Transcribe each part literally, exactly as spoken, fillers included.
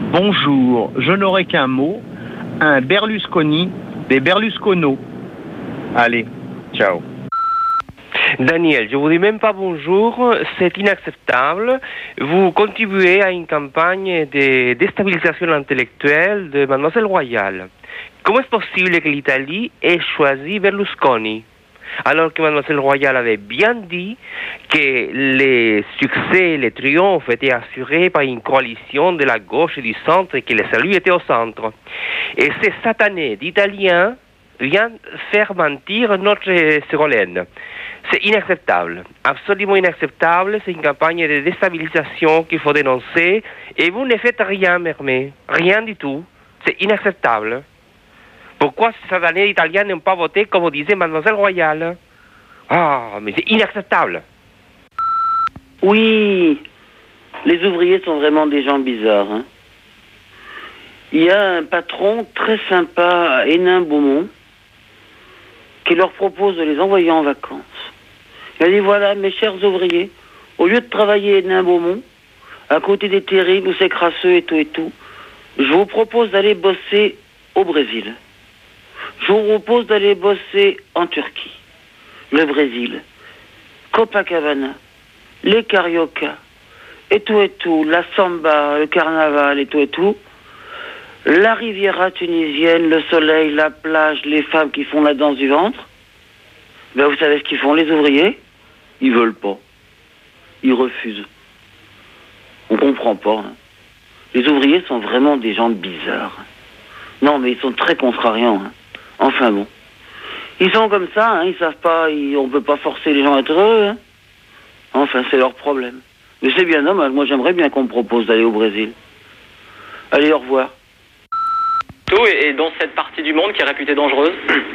Bonjour, je n'aurai qu'un mot, un Berlusconi des Berlusconos. Allez, ciao. Daniel, je vous dis même pas bonjour, c'est inacceptable. Vous contribuez à une campagne de déstabilisation intellectuelle de Mademoiselle Royale. Comment est-ce possible que l'Italie ait choisi Berlusconi, alors que Mademoiselle Royale avait bien dit que les succès, les triomphes étaient assurés par une coalition de la gauche et du centre et que le salut était au centre. Et ces satanés d'Italiens viennent faire mentir notre Ségolène. C'est inacceptable, absolument inacceptable. C'est une campagne de déstabilisation qu'il faut dénoncer. Et vous ne faites rien, Mermet, rien du tout. C'est inacceptable. Pourquoi ces satanés italiens n'ont pas voté comme disait Mademoiselle Royale? Ah, mais c'est inacceptable. Oui, les ouvriers sont vraiment des gens bizarres. Hein. Il y a un patron très sympa à Hénin-Beaumont qui leur propose de les envoyer en vacances. Il a dit, voilà, mes chers ouvriers, au lieu de travailler à Hénin-Beaumont, à côté des terribles où c'est crasseux et tout et tout, je vous propose d'aller bosser au Brésil. Je vous propose d'aller bosser en Turquie, le Brésil, Copacabana, les Carioca, et tout et tout, la samba, le carnaval et tout et tout, la Riviera tunisienne, le soleil, la plage, les femmes qui font la danse du ventre. Ben vous savez ce qu'ils font, les ouvriers? Ils veulent pas. Ils refusent. On comprend pas. Hein. Les ouvriers sont vraiment des gens bizarres. Non, mais ils sont très contrariants. Hein. Enfin bon. Ils sont comme ça, hein, ils savent pas, ils, on peut pas forcer les gens à être heureux. Hein. Enfin, c'est leur problème. Mais c'est bien dommage, moi j'aimerais bien qu'on me propose d'aller au Brésil. Allez, au revoir. Tout est dans cette partie du monde qui est réputée dangereuse.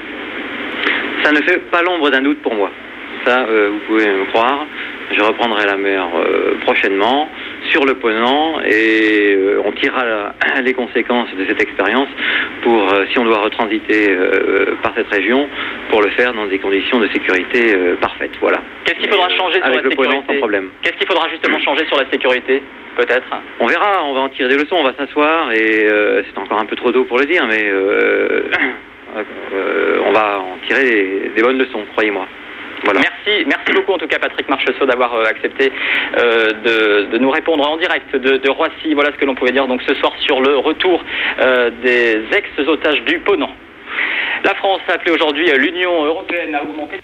Ça ne fait pas l'ombre d'un doute pour moi. Ça, euh, vous pouvez me croire. Je reprendrai la mer euh, prochainement, sur le Ponant, et euh, on tirera la, les conséquences de cette expérience pour, euh, si on doit retransiter euh, par cette région, pour le faire dans des conditions de sécurité euh, parfaites. Voilà. Qu'est-ce qu'il faudra changer sur Avec la le sécurité? Ponant, sans problème. Qu'est-ce qu'il faudra justement changer sur la sécurité, peut-être? On verra, on va en tirer des leçons, on va s'asseoir, et euh, c'est encore un peu trop tôt pour le dire, mais euh, euh, on va en tirer des, des bonnes leçons, croyez-moi. Voilà. Merci, merci beaucoup en tout cas Patrick Marchessault d'avoir euh, accepté euh, de, de nous répondre en direct de, de Roissy. Voilà ce que l'on pouvait dire donc ce soir sur le retour euh, des ex-otages du Ponant. La France a appelé aujourd'hui l'Union européenne à augmenter.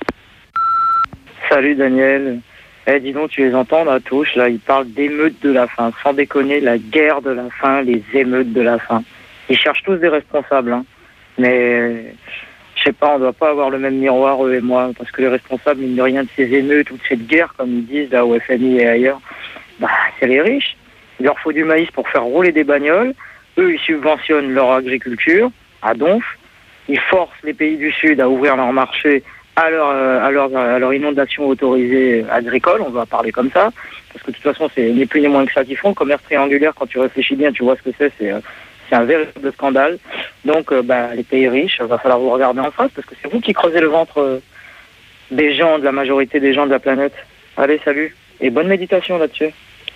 Salut Daniel. Eh dis donc, tu les entends la touche là, ils parlent d'émeutes de la faim. Sans déconner, la guerre de la faim, les émeutes de la faim. Ils cherchent tous des responsables, hein. Mais je sais pas, on doit pas avoir le même miroir, eux et moi, parce que les responsables, mine de rien, de ces émeutes ou de cette guerre, comme ils disent, là, au F M I et ailleurs, bah, c'est les riches. Il leur faut du maïs pour faire rouler des bagnoles. Eux, ils subventionnent leur agriculture, à donf. Ils forcent les pays du Sud à ouvrir leur marché à leur, à leur, à leur inondation autorisée agricole, on va parler comme ça. Parce que de toute façon, c'est ni plus ni moins que ça qu'ils font. Le commerce triangulaire, quand tu réfléchis bien, tu vois ce que c'est, c'est... C'est un véritable scandale. Donc, euh, bah, les pays riches, il va falloir vous regarder en face parce que c'est vous qui creusez le ventre euh, des gens, de la majorité des gens de la planète. Allez, salut. Et bonne méditation là-dessus.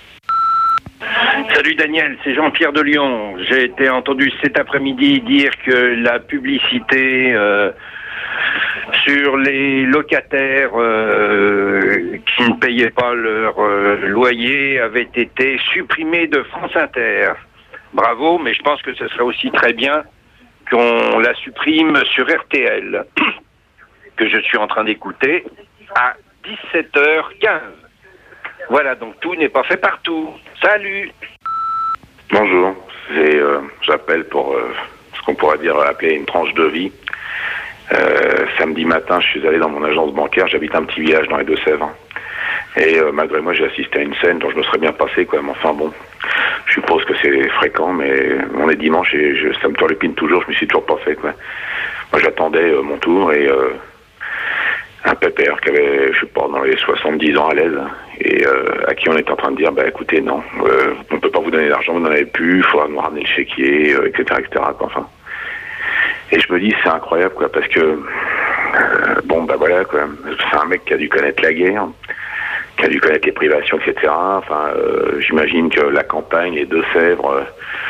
Salut Daniel, c'est Jean-Pierre de Lyon. J'ai été entendu cet après-midi dire que la publicité euh, sur les locataires euh, qui ne payaient pas leur euh, loyer avait été supprimée de France Inter. Bravo, mais je pense que ce serait aussi très bien qu'on la supprime sur R T L, que je suis en train d'écouter, à dix-sept heures quinze. Voilà, donc tout n'est pas fait partout. Salut! Bonjour, J'ai, euh, j'appelle pour euh, ce qu'on pourrait dire appeler une tranche de vie. Euh, samedi matin, je suis allé dans mon agence bancaire, j'habite un petit village dans les Deux-Sèvres. Et euh, malgré moi, j'ai assisté à une scène dont je me serais bien passé quand même. Enfin bon, je suppose que c'est fréquent, mais on est dimanche et je, ça me turlupine toujours, je me suis toujours pas fait, quoi. Moi, j'attendais euh, mon tour et euh, un pépère qui avait, je sais pas, dans les soixante-dix ans à l'aise, et euh, à qui on était en train de dire, bah écoutez, non, euh, on peut pas vous donner l'argent, vous n'en avez plus, il faudra nous ramener le chéquier, euh, et cetera, et cetera, quoi, enfin. Et je me dis, c'est incroyable, quoi, parce que, euh, bon, bah voilà, quoi, c'est un mec qui a dû connaître la guerre, qui a dû connaître les privations, et cetera. Enfin, euh, j'imagine que la campagne, les Deux-Sèvres, euh,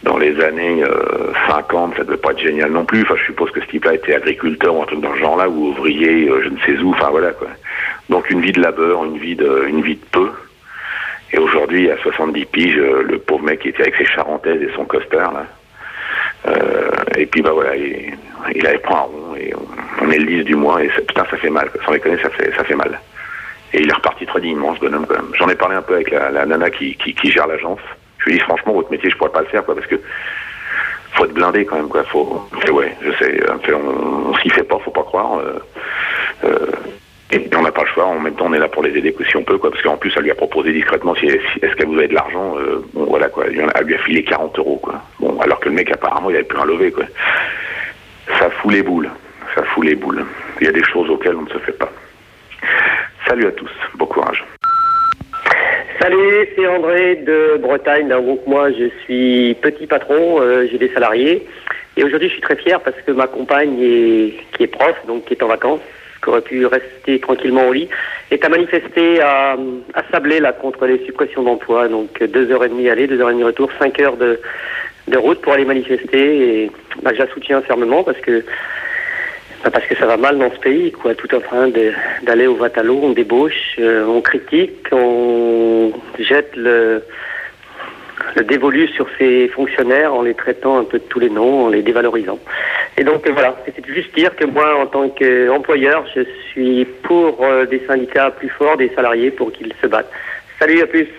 dans les années euh, cinquante, ça ne devait pas être génial non plus. Enfin, je suppose que ce type-là était agriculteur ou un truc dans ce genre-là, ou ouvrier, euh, je ne sais où. Enfin, voilà, quoi. Donc, une vie de labeur, une vie de, une vie de peu. Et aujourd'hui, à soixante-dix piges, euh, le pauvre mec qui était avec ses charentaises et son costard, là. Euh, et puis, bah voilà, il, il avait pris un rond, et on, on est le dix du mois, et ça, putain, ça fait mal, quoi. Sans déconner, ça fait, ça fait mal. Et il est reparti très dignement, ce bonhomme, quand même. J'en ai parlé un peu avec la, la nana qui, qui, qui gère l'agence. Je lui ai dit, franchement, votre métier, je pourrais pas le faire, quoi, parce que faut être blindé, quand même, quoi. Faut, fait, ouais, je sais, fait, on, on s'y fait pas, faut pas croire. Euh, euh, et on n'a pas le choix. En même temps, on est là pour les aider, que si on peut, quoi, parce qu'en plus, elle lui a proposé discrètement, si, si est-ce qu'elle vous avez de l'argent, euh, bon, voilà, quoi. Elle lui a filé quarante euros, quoi. Bon, alors que le mec, apparemment, il avait plus un levé, quoi. Ça fout les boules. Ça fout les boules. Il y a des choses auxquelles on ne se fait pas. Salut à tous. Bon courage. Salut, c'est André de Bretagne. Donc moi, je suis petit patron, euh, j'ai des salariés. Et aujourd'hui, je suis très fier parce que ma compagne, est, qui est prof, donc qui est en vacances, qui aurait pu rester tranquillement au lit, est à manifester à, à Sablé là, contre les suppressions d'emplois. Donc deux heures et demie aller, deux heures et demie retour, cinq heures de, de route pour aller manifester. Et bah, je la soutiens fermement parce que parce que ça va mal dans ce pays, quoi. Tout en train de, d'aller au vat-à-l'eau, on débauche, euh, on critique, on jette le, le dévolu sur ces fonctionnaires en les traitant un peu de tous les noms, en les dévalorisant. Et donc euh, voilà, c'était juste dire que moi, en tant qu'employeur, je suis pour euh, des syndicats plus forts, des salariés, pour qu'ils se battent. Salut, à plus.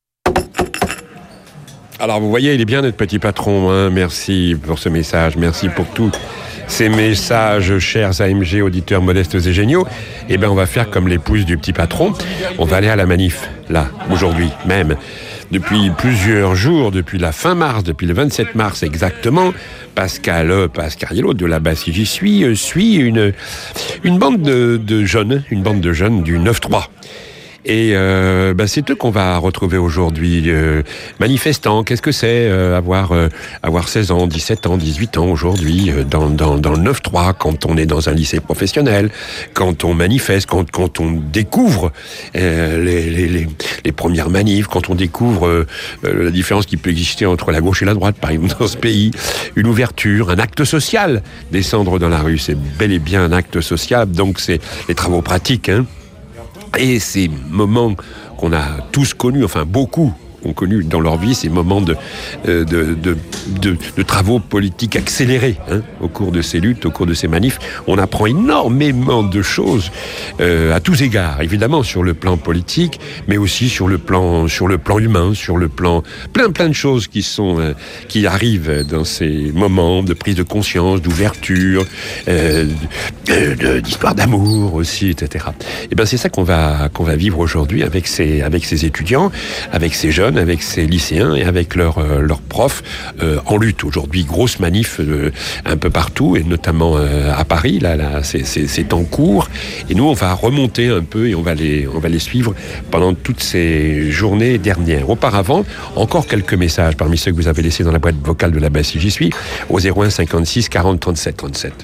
Alors vous voyez, il est bien notre petit patron, hein. Merci pour ce message, merci pour tout. Ces messages, chers A M G, auditeurs modestes et géniaux, eh bien, on va faire comme l'épouse du petit patron. On va aller à la manif, là, aujourd'hui même. Depuis plusieurs jours, depuis la fin mars, depuis le vingt-sept mars exactement, Pascal Pascariello de la Basse, j'y suis, suit une, une bande de, de jeunes, une bande de jeunes du neuf trois. Et euh, bah c'est eux qu'on va retrouver aujourd'hui. Euh, manifestants, qu'est-ce que c'est euh, avoir euh, avoir seize ans, dix-sept ans, dix-huit ans aujourd'hui euh, dans dans dans le neuf trois, quand on est dans un lycée professionnel, quand on manifeste, quand quand on découvre euh, les, les les les premières manifs, quand on découvre euh, la différence qui peut exister entre la gauche et la droite, par exemple dans ce pays, une ouverture, un acte social, descendre dans la rue, c'est bel et bien un acte social. Donc c'est les travaux pratiques, hein. Et ces moments qu'on a tous connus, enfin beaucoup ont connu dans leur vie, ces moments de, de, de, de, de travaux politiques accélérés, hein, au cours de ces luttes, au cours de ces manifs. On apprend énormément de choses euh, à tous égards, évidemment sur le plan politique, mais aussi sur le plan, sur le plan humain, sur le plan plein plein de choses qui sont euh, qui arrivent dans ces moments de prise de conscience, d'ouverture, euh, de, de, d'histoire d'amour aussi, et cetera. Et ben c'est ça qu'on va qu'on va vivre aujourd'hui avec ces avec ces étudiants, avec ces jeunes, avec ces lycéens et avec leurs euh, leurs profs euh, en lutte. Aujourd'hui, grosse manif euh, un peu partout, et notamment euh, à Paris. Là, là, c'est, c'est, c'est en cours. Et nous, on va remonter un peu et on va les, on va les suivre pendant toutes ces journées dernières. Auparavant, encore quelques messages parmi ceux que vous avez laissés dans la boîte vocale de la Basse, j'y suis, au zéro un cinquante-six quarante trente-sept trente-sept.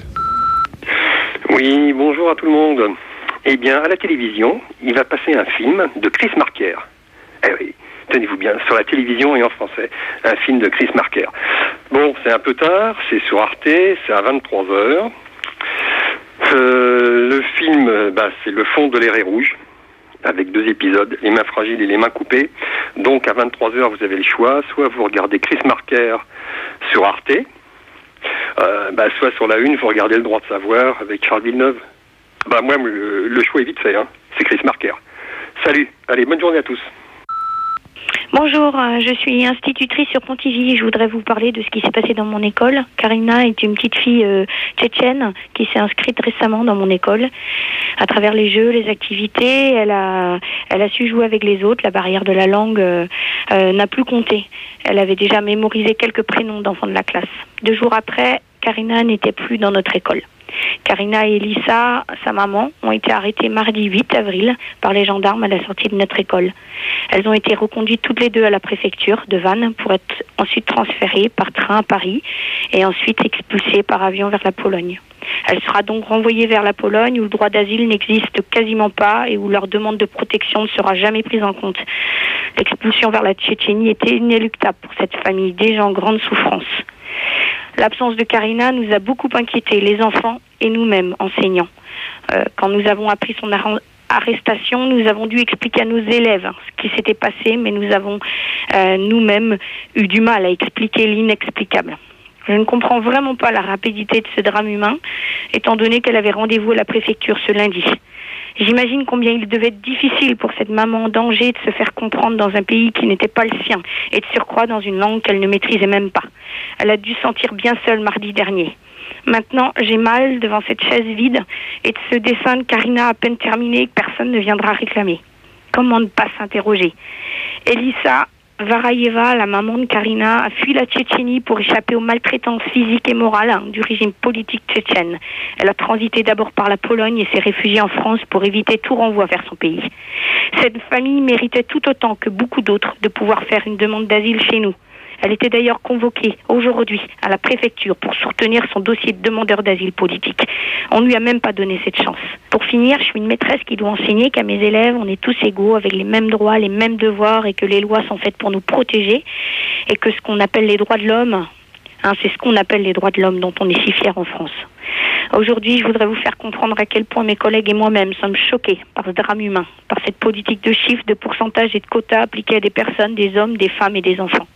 Oui, bonjour à tout le monde. Eh bien, à la télévision, il va passer un film de Chris Marker. Eh oui. Tenez-vous bien, sur la télévision et en français, un film de Chris Marker. Bon, c'est un peu tard, c'est sur Arte, c'est à vingt-trois heures. Euh, le film, bah, c'est Le Fond de l'Éré Rouge, avec deux épisodes, Les mains fragiles et Les mains coupées. Donc à vingt-trois heures, vous avez le choix, soit vous regardez Chris Marker sur Arte, euh, bah, soit sur la une, vous regardez Le Droit de Savoir avec Charles Villeneuve. Bah, moi, le, le choix est vite fait, hein. C'est Chris Marker. Salut, allez, bonne journée à tous. Bonjour, je suis institutrice sur Pontivy. Je voudrais vous parler de ce qui s'est passé dans mon école. Karina est une petite fille euh, tchétchène qui s'est inscrite récemment dans mon école. À travers les jeux, les activités, elle a, elle a su jouer avec les autres. La barrière de la langue euh, euh, n'a plus compté. Elle avait déjà mémorisé quelques prénoms d'enfants de la classe. Deux jours après, Karina n'était plus dans notre école. Karina et Elissa, sa maman, ont été arrêtées mardi huit avril par les gendarmes à la sortie de notre école. Elles ont été reconduites toutes les deux à la préfecture de Vannes pour être ensuite transférées par train à Paris et ensuite expulsées par avion vers la Pologne. Elle sera donc renvoyée vers la Pologne où le droit d'asile n'existe quasiment pas et où leur demande de protection ne sera jamais prise en compte. L'expulsion vers la Tchétchénie était inéluctable pour cette famille déjà en grande souffrance. L'absence de Karina nous a beaucoup inquiétés, les enfants et nous-mêmes, enseignants. Euh, quand nous avons appris son arra- arrestation, nous avons dû expliquer à nos élèves ce qui s'était passé, mais nous avons euh, nous-mêmes eu du mal à expliquer l'inexplicable. Je ne comprends vraiment pas la rapidité de ce drame humain, étant donné qu'elle avait rendez-vous à la préfecture ce lundi. J'imagine combien il devait être difficile pour cette maman en danger de se faire comprendre dans un pays qui n'était pas le sien et de surcroît dans une langue qu'elle ne maîtrisait même pas. Elle a dû se sentir bien seule mardi dernier. Maintenant, j'ai mal devant cette chaise vide et de ce dessin de Karina à peine terminé que personne ne viendra réclamer. Comment ne pas s'interroger ? Elissa Varayeva, la maman de Karina, a fui la Tchétchénie pour échapper aux maltraitances physiques et morales hein, du régime politique tchétchène. Elle a transité d'abord par la Pologne et s'est réfugiée en France pour éviter tout renvoi vers son pays. Cette famille méritait tout autant que beaucoup d'autres de pouvoir faire une demande d'asile chez nous. Elle était d'ailleurs convoquée aujourd'hui à la préfecture pour soutenir son dossier de demandeur d'asile politique. On ne lui a même pas donné cette chance. Pour finir, je suis une maîtresse qui doit enseigner qu'à mes élèves, on est tous égaux avec les mêmes droits, les mêmes devoirs et que les lois sont faites pour nous protéger et que ce qu'on appelle les droits de l'homme, hein, c'est ce qu'on appelle les droits de l'homme dont on est si fiers en France. Aujourd'hui, je voudrais vous faire comprendre à quel point mes collègues et moi-même sommes choqués par ce drame humain, par cette politique de chiffres, de pourcentage et de quotas appliqués à des personnes, des hommes, des femmes et des enfants.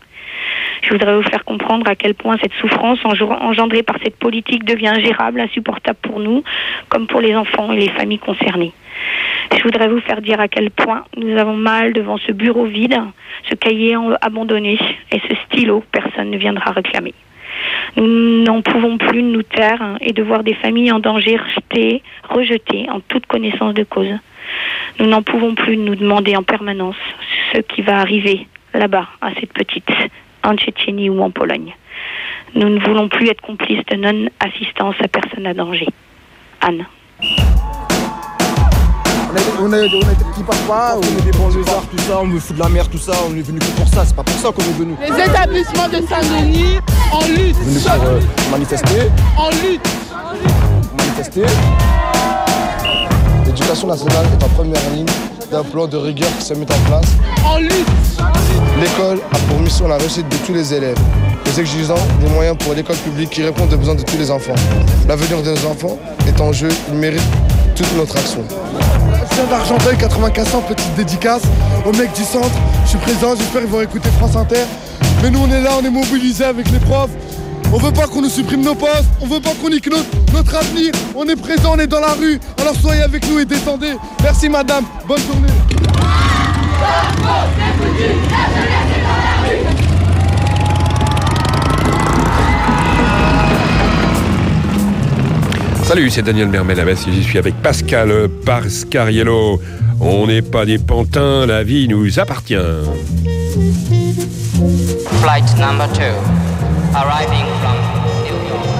Je voudrais vous faire comprendre à quel point cette souffrance engendrée par cette politique devient ingérable, insupportable pour nous, comme pour les enfants et les familles concernées. Je voudrais vous faire dire à quel point nous avons mal devant ce bureau vide, ce cahier abandonné et ce stylo que personne ne viendra réclamer. Nous n'en pouvons plus de nous taire et de voir des familles en danger rejetées, rejetées en toute connaissance de cause. Nous n'en pouvons plus de nous demander en permanence ce qui va arriver là-bas à cette petite, en Tchétchénie ou en Pologne. Nous ne voulons plus être complices de non-assistance à personne à danger. Anne. On a, on, a, on a des petits papas, on est des banlieusards, tout ça, on veut foutre de la merde, tout ça, on est venu que pour ça, c'est pas pour ça qu'on est venu. Les établissements de Saint-Denis en lutte. On est venu pour euh, manifester. En lutte. Pour manifester. L'éducation nationale est en première ligne d'un plan de rigueur qui se met en place. En lutte. L'école a pour mission la réussite de tous les élèves, nous exigeant des moyens pour l'école publique qui répondent aux besoins de tous les enfants. L'avenir de nos enfants est en jeu, ils méritent toute notre action. Je viens d'Argenteuil, quatre-vingt-quinze ans, petite dédicace aux mecs du centre. Je suis présent, j'espère qu'ils vont écouter France Inter. Mais nous on est là, on est mobilisés avec les profs. On veut pas qu'on nous supprime nos postes, on veut pas qu'on nique notre, notre avenir. On est présent, on est dans la rue, alors soyez avec nous et détendez. Merci madame, bonne journée. Salut, c'est Daniel Mermet-Lavesse et j'y suis avec Pascal Pascariello. On n'est pas des pantins, la vie nous appartient. Flight number two, arriving from New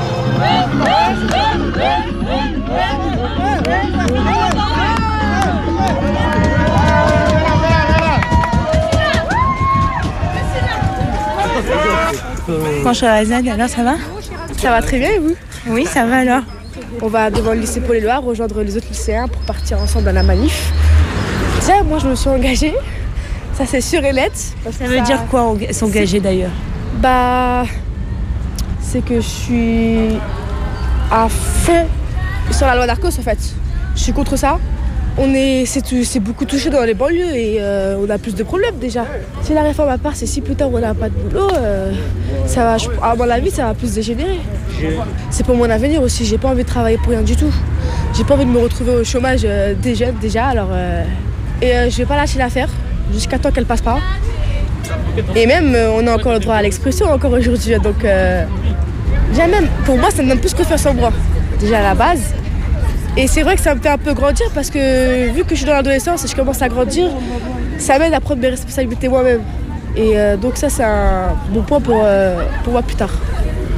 Bonjour Azad, alors ça va? Ça va très bien et vous? Oui, ça va alors. On va devant le lycée Paul-et-Loire rejoindre les autres lycéens pour partir ensemble à la manif. Tiens, moi je me suis engagée, ça c'est sûr et net. Ça, ça veut dire quoi s'engager d'ailleurs? Bah, c'est que je suis à fond sur la loi Narcos en fait. Je suis contre ça. On est, c'est, c'est beaucoup touché dans les banlieues et euh, on a plus de problèmes déjà. Si la réforme à part, c'est si plus tard on n'a pas de boulot, euh, ça va, à mon avis, ça va plus dégénérer. C'est pour mon avenir aussi, j'ai pas envie de travailler pour rien du tout. J'ai pas envie de me retrouver au chômage euh, des jeunes déjà, alors... Euh, et euh, je vais pas lâcher l'affaire jusqu'à temps qu'elle passe pas. Et même, euh, on a encore le droit à l'expression encore aujourd'hui, donc... Euh, déjà même, pour moi, ça me donne plus confiance en moi, déjà à la base. Et c'est vrai que ça me fait un peu grandir parce que vu que je suis dans l'adolescence et je commence à grandir, ça m'aide à prendre mes responsabilités moi-même. Et euh, donc ça, c'est un bon point pour, euh, pour moi plus tard.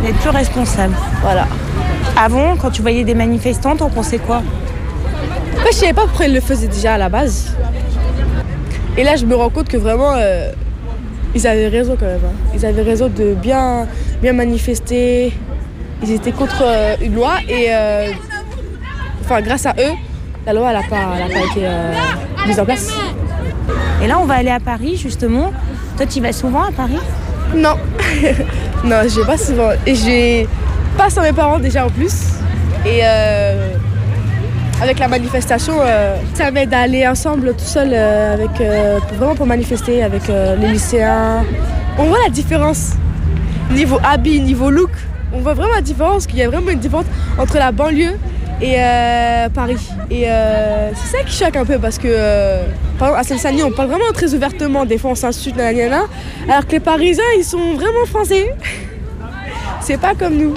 D'être plus responsable. Voilà. Avant, quand tu voyais des manifestants, t'en pensais quoi? Moi, je savais pas pourquoi ils le faisaient déjà à la base. Et là, je me rends compte que vraiment, euh, ils avaient raison quand même. Hein. Ils avaient raison de bien, bien manifester. Ils étaient contre euh, une loi et, euh, enfin, grâce à eux, la loi, elle n'a pas, elle a pas été euh, mise en place. Et là, on va aller à Paris, justement. Toi, tu y vas souvent à Paris? Non. Non, je vais pas souvent. Et je vais pas sans mes parents déjà en plus. Et euh, avec la manifestation, euh, ça m'aide à aller ensemble tout seul euh, avec, euh, pour, vraiment pour manifester avec euh, les lycéens. On voit la différence. Niveau habit, niveau look, on voit vraiment la différence, qu'il y a vraiment une différence entre la banlieue et euh, Paris. Et euh, c'est ça qui choque un peu parce que, euh, par exemple, à Seine-Saint-Denis, on parle vraiment très ouvertement, des fois on s'insulte, nanana, alors que les Parisiens, ils sont vraiment français. C'est pas comme nous.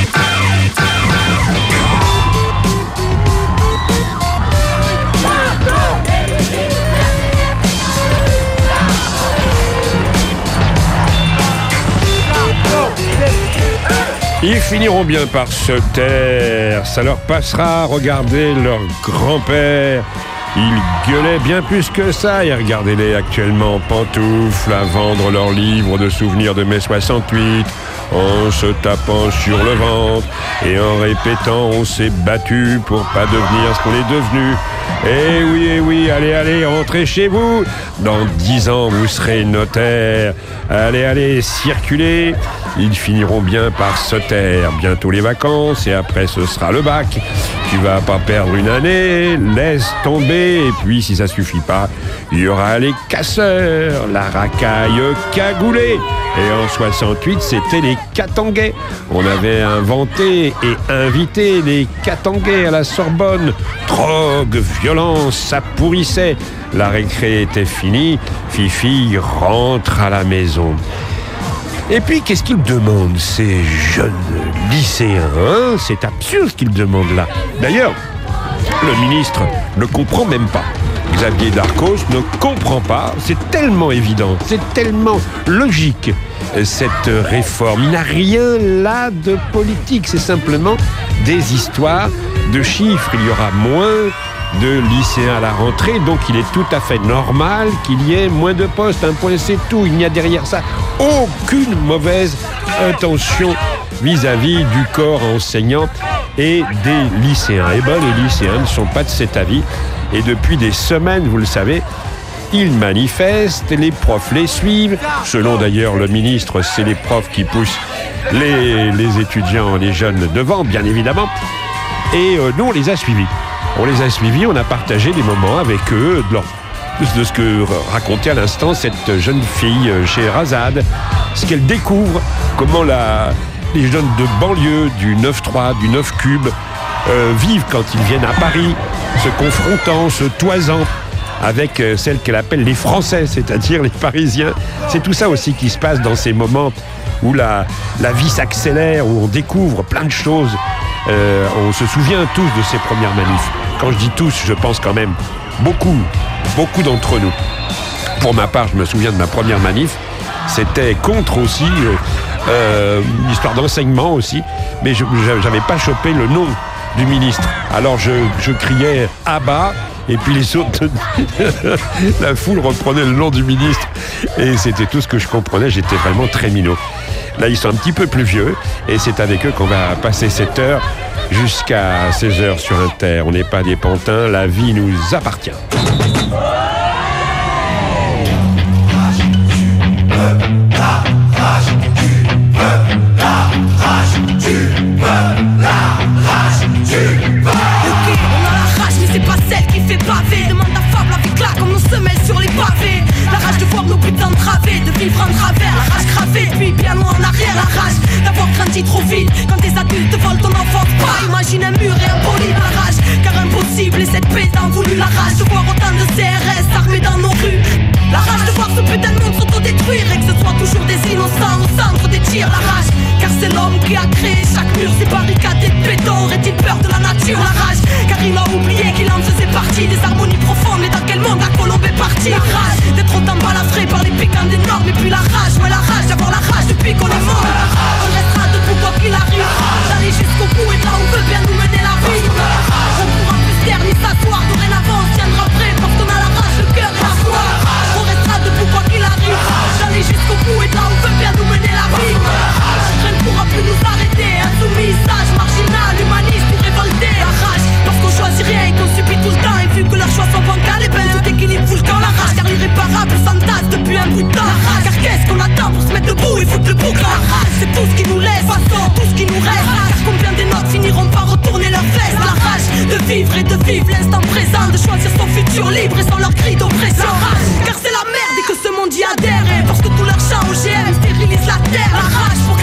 Ils finiront bien par se taire, ça leur passera. Regardez leur grand-père, ils gueulaient bien plus que ça. Et regardez-les actuellement en pantoufles à vendre leurs livres de souvenirs de mai soixante-huit, en se tapant sur le ventre et en répétant on s'est battu pour pas devenir ce qu'on est devenu. Eh oui, eh oui, allez, allez, rentrez chez vous. Dans dix ans, vous serez notaire. Allez, allez, circulez. Ils finiront bien par se taire. Bientôt les vacances et après ce sera le bac. Tu vas pas perdre une année, laisse tomber. Et puis si ça suffit pas, il y aura les casseurs, la racaille cagoulée. Et en soixante-huit, c'était les Katangais. On avait inventé et invité les Katangais à la Sorbonne. Drogue, violence, ça pourrissait. La récré était finie. Fifi rentre à la maison. Et puis, qu'est-ce qu'ils demandent, ces jeunes lycéens, hein? C'est absurde ce qu'ils demandent là. D'ailleurs, le ministre ne comprend même pas. Xavier Darcos ne comprend pas. C'est tellement évident, c'est tellement logique, cette réforme. Il n'a rien là de politique. C'est simplement des histoires de chiffres. Il y aura moins de lycéens à la rentrée, donc il est tout à fait normal qu'il y ait moins de postes. Un point, c'est tout. Il n'y a derrière ça aucune mauvaise intention vis-à-vis du corps enseignant et des lycéens. Eh bien, les lycéens ne sont pas de cet avis. Et depuis des semaines, vous le savez, ils manifestent, les profs les suivent. Selon d'ailleurs le ministre, c'est les profs qui poussent les, les étudiants, les jeunes devant, bien évidemment. Et euh, nous, on les a suivis. On les a suivis, on a partagé des moments avec eux, de, leur, de ce que racontait à l'instant cette jeune fille chez Razad, ce qu'elle découvre, comment la, les jeunes de banlieue, du neuf trois, du neuf cube, euh, vivent quand ils viennent à Paris, se confrontant, se toisant avec euh, celles qu'elle appelle les Français, c'est-à-dire les Parisiens. C'est tout ça aussi qui se passe dans ces moments où la, la vie s'accélère, où on découvre plein de choses. Euh, on se souvient tous de ces premières manifs. Quand je dis tous, je pense quand même beaucoup, beaucoup d'entre nous. Pour ma part, je me souviens de ma première manif. C'était contre aussi, euh, euh, une histoire d'enseignement aussi, mais je n'avais pas chopé le nom du ministre. Alors je, je criais « à bas », et puis les autres, la foule reprenait le nom du ministre. Et c'était tout ce que je comprenais, j'étais vraiment très minot. Là, ils sont un petit peu plus vieux, et c'est avec eux qu'on va passer cette heure jusqu'à seize heures sur Inter. On n'est pas des pantins, la vie nous appartient. C'est pas celle qui fait baver. Demande à Fable avec là comme nos semelles sur les pavés. La rage de voir nos buts entravés, de vivre en travers. La rage gravée, puis bien loin en arrière. La rage d'avoir grandi trop vite. Quand des adultes volent ton enfance, pas imagine un mur et un poli. La rage, car impossible et cette paix t'en voulu. La rage de voir autant de C R S armés dans nos rues. La rage de voir ce putain de monde s'autodétruire et que ce soit toujours des innocents au centre des tirs. La rage, car c'est l'homme qui a créé chaque mur. Ces barricades et béton, aurait-il peur de la nature? La rage, car il a oublié qu'il en faisait partie des harmonies profondes. Mais dans quel monde la colombe est partie? La rage d'être autant balafré par les piquants des normes. Et puis la rage, ouais la rage d'avoir la rage depuis qu'on est mort. On restera debout quoi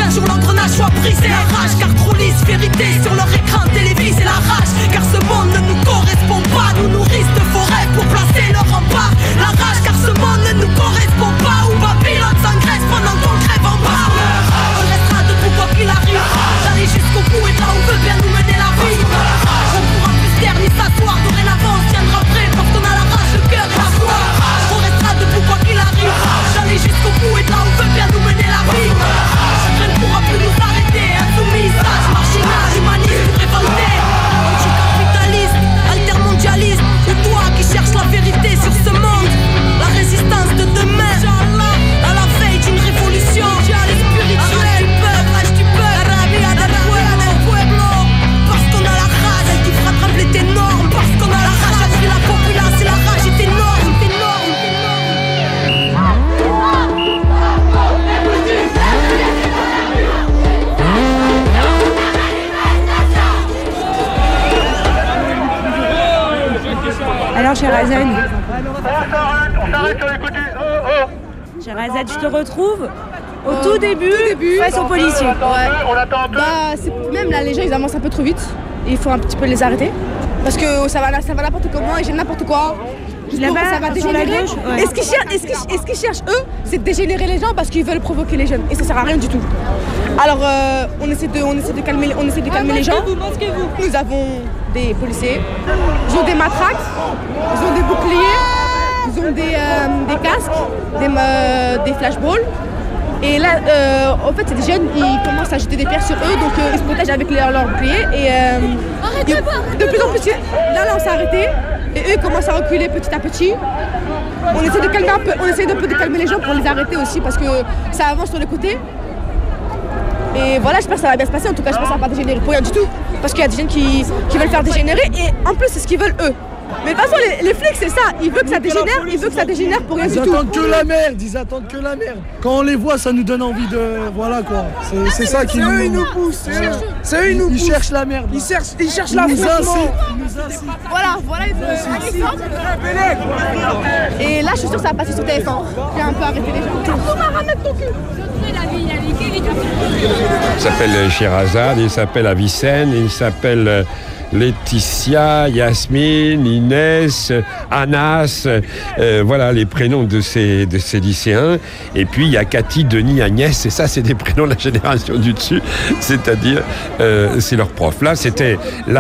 qu'un jour l'engrenage soit brisé. La rage car trop lisse, vérité sur leur écran télévisé. La rage car ce monde ne nous correspond pas. Nous nourrissent de forêts pour placer leur rempart. La rage car ce monde ne nous correspond pas. Où Babylone s'engraisse pendant qu'on crève en bas. On restera debout quoi qu'il arrive. D'aller jusqu'au bout et là on veut bien nous mener la vie. On pourra plus se taire ni s'asseoir. Dorénavant on se tiendra prêt parce qu'on a la rage, le cœur et la foi. On restera debout quoi qu'il arrive. D'aller jusqu'au bout et là on veut bien nous mener la vie. Rien ne pourra plus nous arrêter. Insoumis, sage, marginal, humaniste, révolté. Anticapitaliste, altermondialiste. C'est toi qui cherches la vérité sur ce monde. La résistance de demain. À la veille d'une révolution. Spirituelle du peuple, rage du peuple. Arabia del pueblo. Parce qu'on a la rage, elle qui fera trembler tes normes. Parce qu'on a la rage, elle fait la populace et la rage est énorme, énorme. Alors, Sherazade, On s'arrête sur les côtés. Oh, oh. Sherazade, je te retrouve au Euh, tout début, tout début. face aux policiers. On attend un peu. Bah, c'est- même là, les gens ils avancent un peu trop vite. Et il faut un petit peu les arrêter. Parce que ça va, ça va n'importe comment, ils gênent n'importe quoi. Juste pour que Là-bas, ça va sur la dégénérer. gauche, ouais. Et ce qu'ils cherchent, et ce qu'ils- et ce qu'ils cherchent, eux, c'est de dégénérer les gens parce qu'ils veulent provoquer les jeunes. Et ça sert à rien du tout. Alors, euh, on, essaie de, on essaie de calmer, on essaie de calmer les gens. Nous avons des policiers, ils ont des matraques, ils ont des boucliers, ils ont des, euh, des casques, des, euh, des flashballs. Et là, euh, en fait, c'est des jeunes, ils commencent à jeter des pierres sur eux, donc euh, ils se protègent avec leur, leur bouclier. Et euh, ils- de plus en plus, là, là, on s'est arrêté. Et eux, ils commencent à reculer petit à petit. On essaie de calmer un peu, on essaie de, peu de calmer les gens pour les arrêter aussi, parce que ça avance sur les côtés. Et voilà, j'espère que ça va bien se passer. En tout cas, je pense que ça va pas dégénérer pour rien du tout. Parce qu'il y a des jeunes qui, qui veulent faire dégénérer. Et en plus, c'est ce qu'ils veulent eux. Mais de toute façon, les, les flics, c'est ça. Ils veulent que ça dégénère, ils veulent que ça dégénère pour rien Ils du tout. attendent que la merde, ils attendent que la merde. Quand on les voit, ça nous donne envie de... Voilà quoi. C'est- C'est ça qui C'est nous... eux, ils nous poussent. C'est eux, c'est eux, ils nous Ils poussent. cherchent la merde. Ils cherchent, ils cherchent Ils nous l'affrontement. incitent, ils nous incitent. Voilà, voilà un exemple. Et là, je suis sûre que ça va passer sur T F un. J'ai un peu arrêté les gens. On va remettre ton cul. Il s'appelle Sherazade, il s'appelle Avicenne, il s'appelle euh, Laetitia, Yasmine, Inès, Anas, euh, voilà les prénoms de ces, de ces lycéens. Et puis il y a Cathy, Denis, Agnès, et ça c'est des prénoms de la génération du dessus, c'est-à-dire euh, c'est leurs profs. Là c'était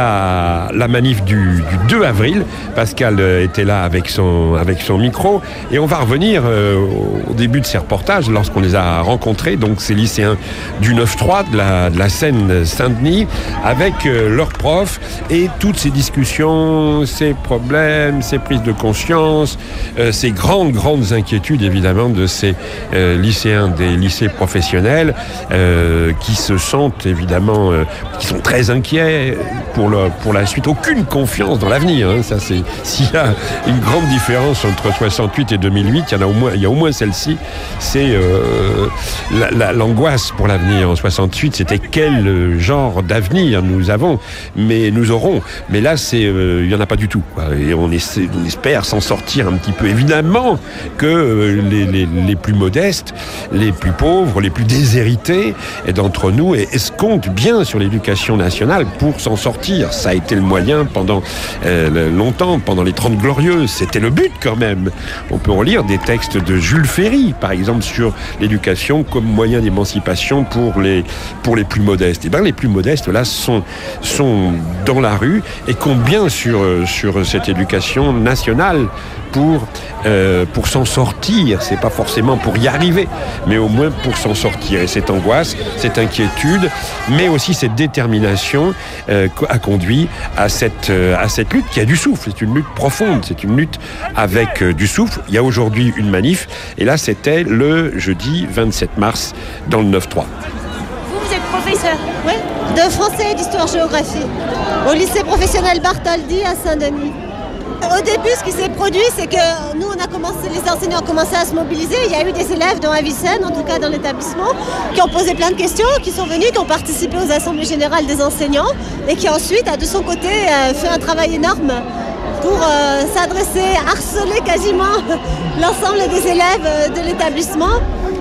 la, la manif du, du deux avril, Pascal euh, était là avec son, avec son micro, et on va revenir euh, au début de ces reportages lorsqu'on les a rencontrés, donc ces lycéens du neuf trois de la, de la Seine-Saint-Denis, avec euh, leurs profs, et toutes ces discussions, ces problèmes, ces prises de conscience, euh, ces grandes, grandes inquiétudes évidemment de ces euh, lycéens des lycées professionnels euh, qui se sentent évidemment, euh, qui sont très inquiets pour, le, pour la suite. Aucune confiance dans l'avenir. Hein, ça, c'est, s'il y a une grande différence entre soixante-huit et deux mille huit, il y en a au moins, il y a au moins celle-ci, c'est euh, la, la, l'angoisse pour l'avenir. En soixante-huit, c'était quel genre d'avenir nous avons, mais nous aurons. Mais là, c'est, euh, il n'y en a pas du tout, quoi. Et on, essaie, on espère s'en sortir un petit peu. Évidemment que euh, les, les, les plus modestes, les plus pauvres, les plus déshérités d'entre nous escomptent bien sur l'éducation nationale pour s'en sortir. Ça a été le moyen pendant euh, longtemps, pendant les Trente Glorieuses. C'était le but quand même. On peut relire des textes de Jules Ferry, par exemple, sur l'éducation comme moyen d'émancipation pour les, pour les plus modestes. Et bien, les plus modestes, là, sont, sont dans la rue et comptent bien sur, sur cette éducation nationale pour, euh, pour s'en sortir. C'est pas forcément pour y arriver, mais au moins pour s'en sortir. Et cette angoisse, cette inquiétude, mais aussi cette détermination euh, a conduit à cette, euh, à cette lutte qui a du souffle. C'est une lutte profonde, c'est une lutte avec euh, du souffle. Il y a aujourd'hui une manif, et là c'était le jeudi vingt-sept mars dans le neuf trois. Vous, vous êtes professeur? Oui, de français et d'histoire-géographie au lycée professionnel Bartholdi à Saint-Denis. Au début, ce qui s'est produit, c'est que nous, on a commencé, les enseignants ont commencé à se mobiliser. Il y a eu des élèves dans Avicenne, en tout cas dans l'établissement, qui ont posé plein de questions, qui sont venus, qui ont participé aux assemblées générales des enseignants et qui ensuite a de son côté euh, fait un travail énorme pour euh, s'adresser, harceler quasiment l'ensemble des élèves de l'établissement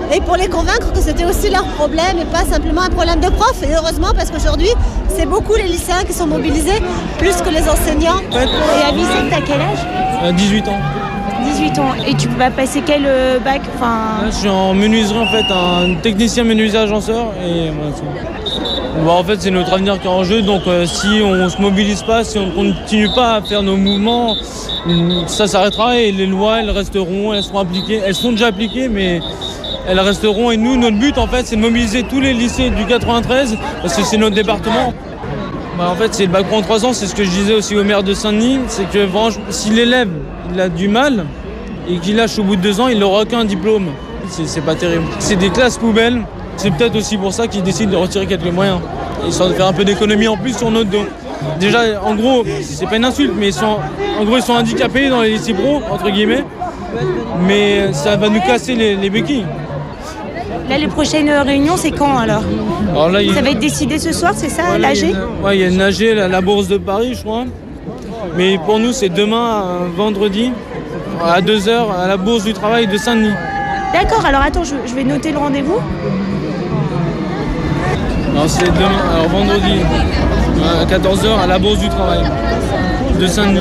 et pour les convaincre que c'était aussi leur problème et pas simplement un problème de prof. Et heureusement, parce qu'aujourd'hui, c'est beaucoup les lycéens qui sont mobilisés, plus que les enseignants. Et à Vicenne, t'as quel âge ? euh, dix-huit ans. dix-huit ans. Et tu vas passer quel euh, bac enfin... Là, je suis en menuiserie en fait, un technicien menuisier agenceur. Et voilà, bon, en fait, c'est notre avenir qui est en jeu. Donc euh, si on se mobilise pas, si on continue pas à faire nos mouvements, ça s'arrêtera et les lois, elles resteront, elles seront appliquées. Elles sont déjà appliquées, mais elles resteront. Et nous, notre but, en fait, c'est de mobiliser tous les lycées du quatre-vingt-treize, parce que c'est notre département. Bah, en fait, c'est le bac pro en trois ans, c'est ce que je disais aussi au maire de Saint-Denis, c'est que franchement, si l'élève il a du mal et qu'il lâche au bout de deux ans, il n'aura aucun diplôme. C'est, c'est pas terrible. C'est des classes poubelles, c'est peut-être aussi pour ça qu'ils décident de retirer quelques moyens, histoire de faire un peu d'économie en plus sur notre dos. Déjà, en gros, c'est pas une insulte, mais ils sont, en gros, ils sont handicapés dans les lycées pro, entre guillemets, mais ça va nous casser les, les béquilles. Là, les prochaines réunions, c'est quand alors, alors là, ça va être décidé ce soir, c'est ça, ouais, l'A G ? Oui, il y a une A G, la, la Bourse de Paris, je crois. Mais pour nous, c'est demain, vendredi, à deux heures, à la Bourse du Travail de Saint-Denis. D'accord, alors attends, je, je vais noter le rendez-vous. Non, c'est demain, alors vendredi, à quatorze heures, à la Bourse du Travail de Saint-Denis.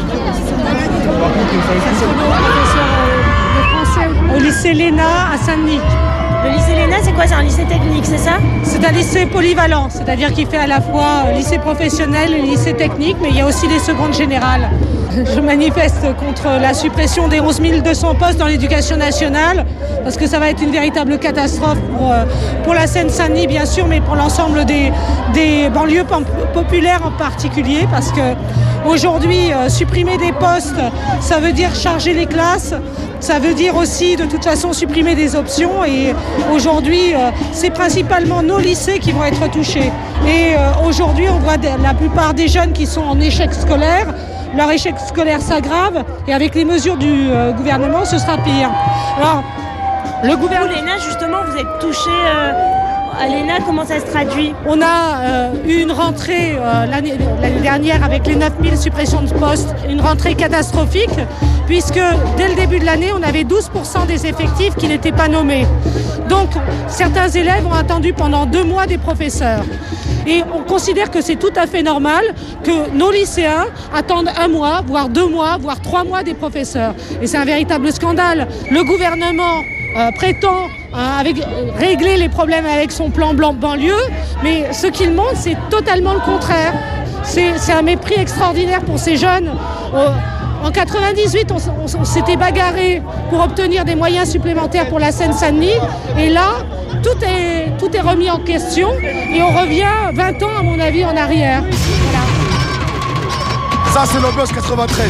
Au lycée Léna à Saint-Denis. Le lycée Léna, c'est quoi ? C'est un lycée technique, c'est ça ? C'est un lycée polyvalent, c'est-à-dire qu'il fait à la fois lycée professionnel et lycée technique, mais il y a aussi des secondes générales. Je manifeste contre la suppression des onze mille deux cents postes dans l'éducation nationale, parce que ça va être une véritable catastrophe pour, pour la Seine-Saint-Denis, bien sûr, mais pour l'ensemble des, des banlieues populaires en particulier, parce que aujourd'hui, euh, supprimer des postes, ça veut dire charger les classes. Ça veut dire aussi, de toute façon, supprimer des options. Et aujourd'hui, euh, c'est principalement nos lycées qui vont être touchés. Et euh, aujourd'hui, on voit la plupart des jeunes qui sont en échec scolaire. Leur échec scolaire s'aggrave. Et avec les mesures du euh, gouvernement, ce sera pire. Alors, le gouvernement... Léna, justement, vous êtes touchés... Euh... À l'E N A, comment ça se traduit ? On a euh, eu une rentrée euh, l'année, l'année dernière avec les neuf mille suppressions de postes, une rentrée catastrophique, puisque dès le début de l'année, on avait douze pour cent des effectifs qui n'étaient pas nommés. Donc, certains élèves ont attendu pendant deux mois des professeurs. Et on considère que c'est tout à fait normal que nos lycéens attendent un mois, voire deux mois, voire trois mois des professeurs. Et c'est un véritable scandale. Le gouvernement euh, prétend euh, avec, euh, régler les problèmes avec son plan blanc banlieue, mais ce qu'il montre, c'est totalement le contraire. C'est, c'est un mépris extraordinaire pour ces jeunes. Euh, En quatre-vingt-dix-huit, on, on, on s'était bagarré pour obtenir des moyens supplémentaires pour la Seine-Saint-Denis. Et là, tout est, tout est remis en question et on revient vingt ans, à mon avis, en arrière. Voilà. Ça, c'est l'ambiance quatre-vingt-treize.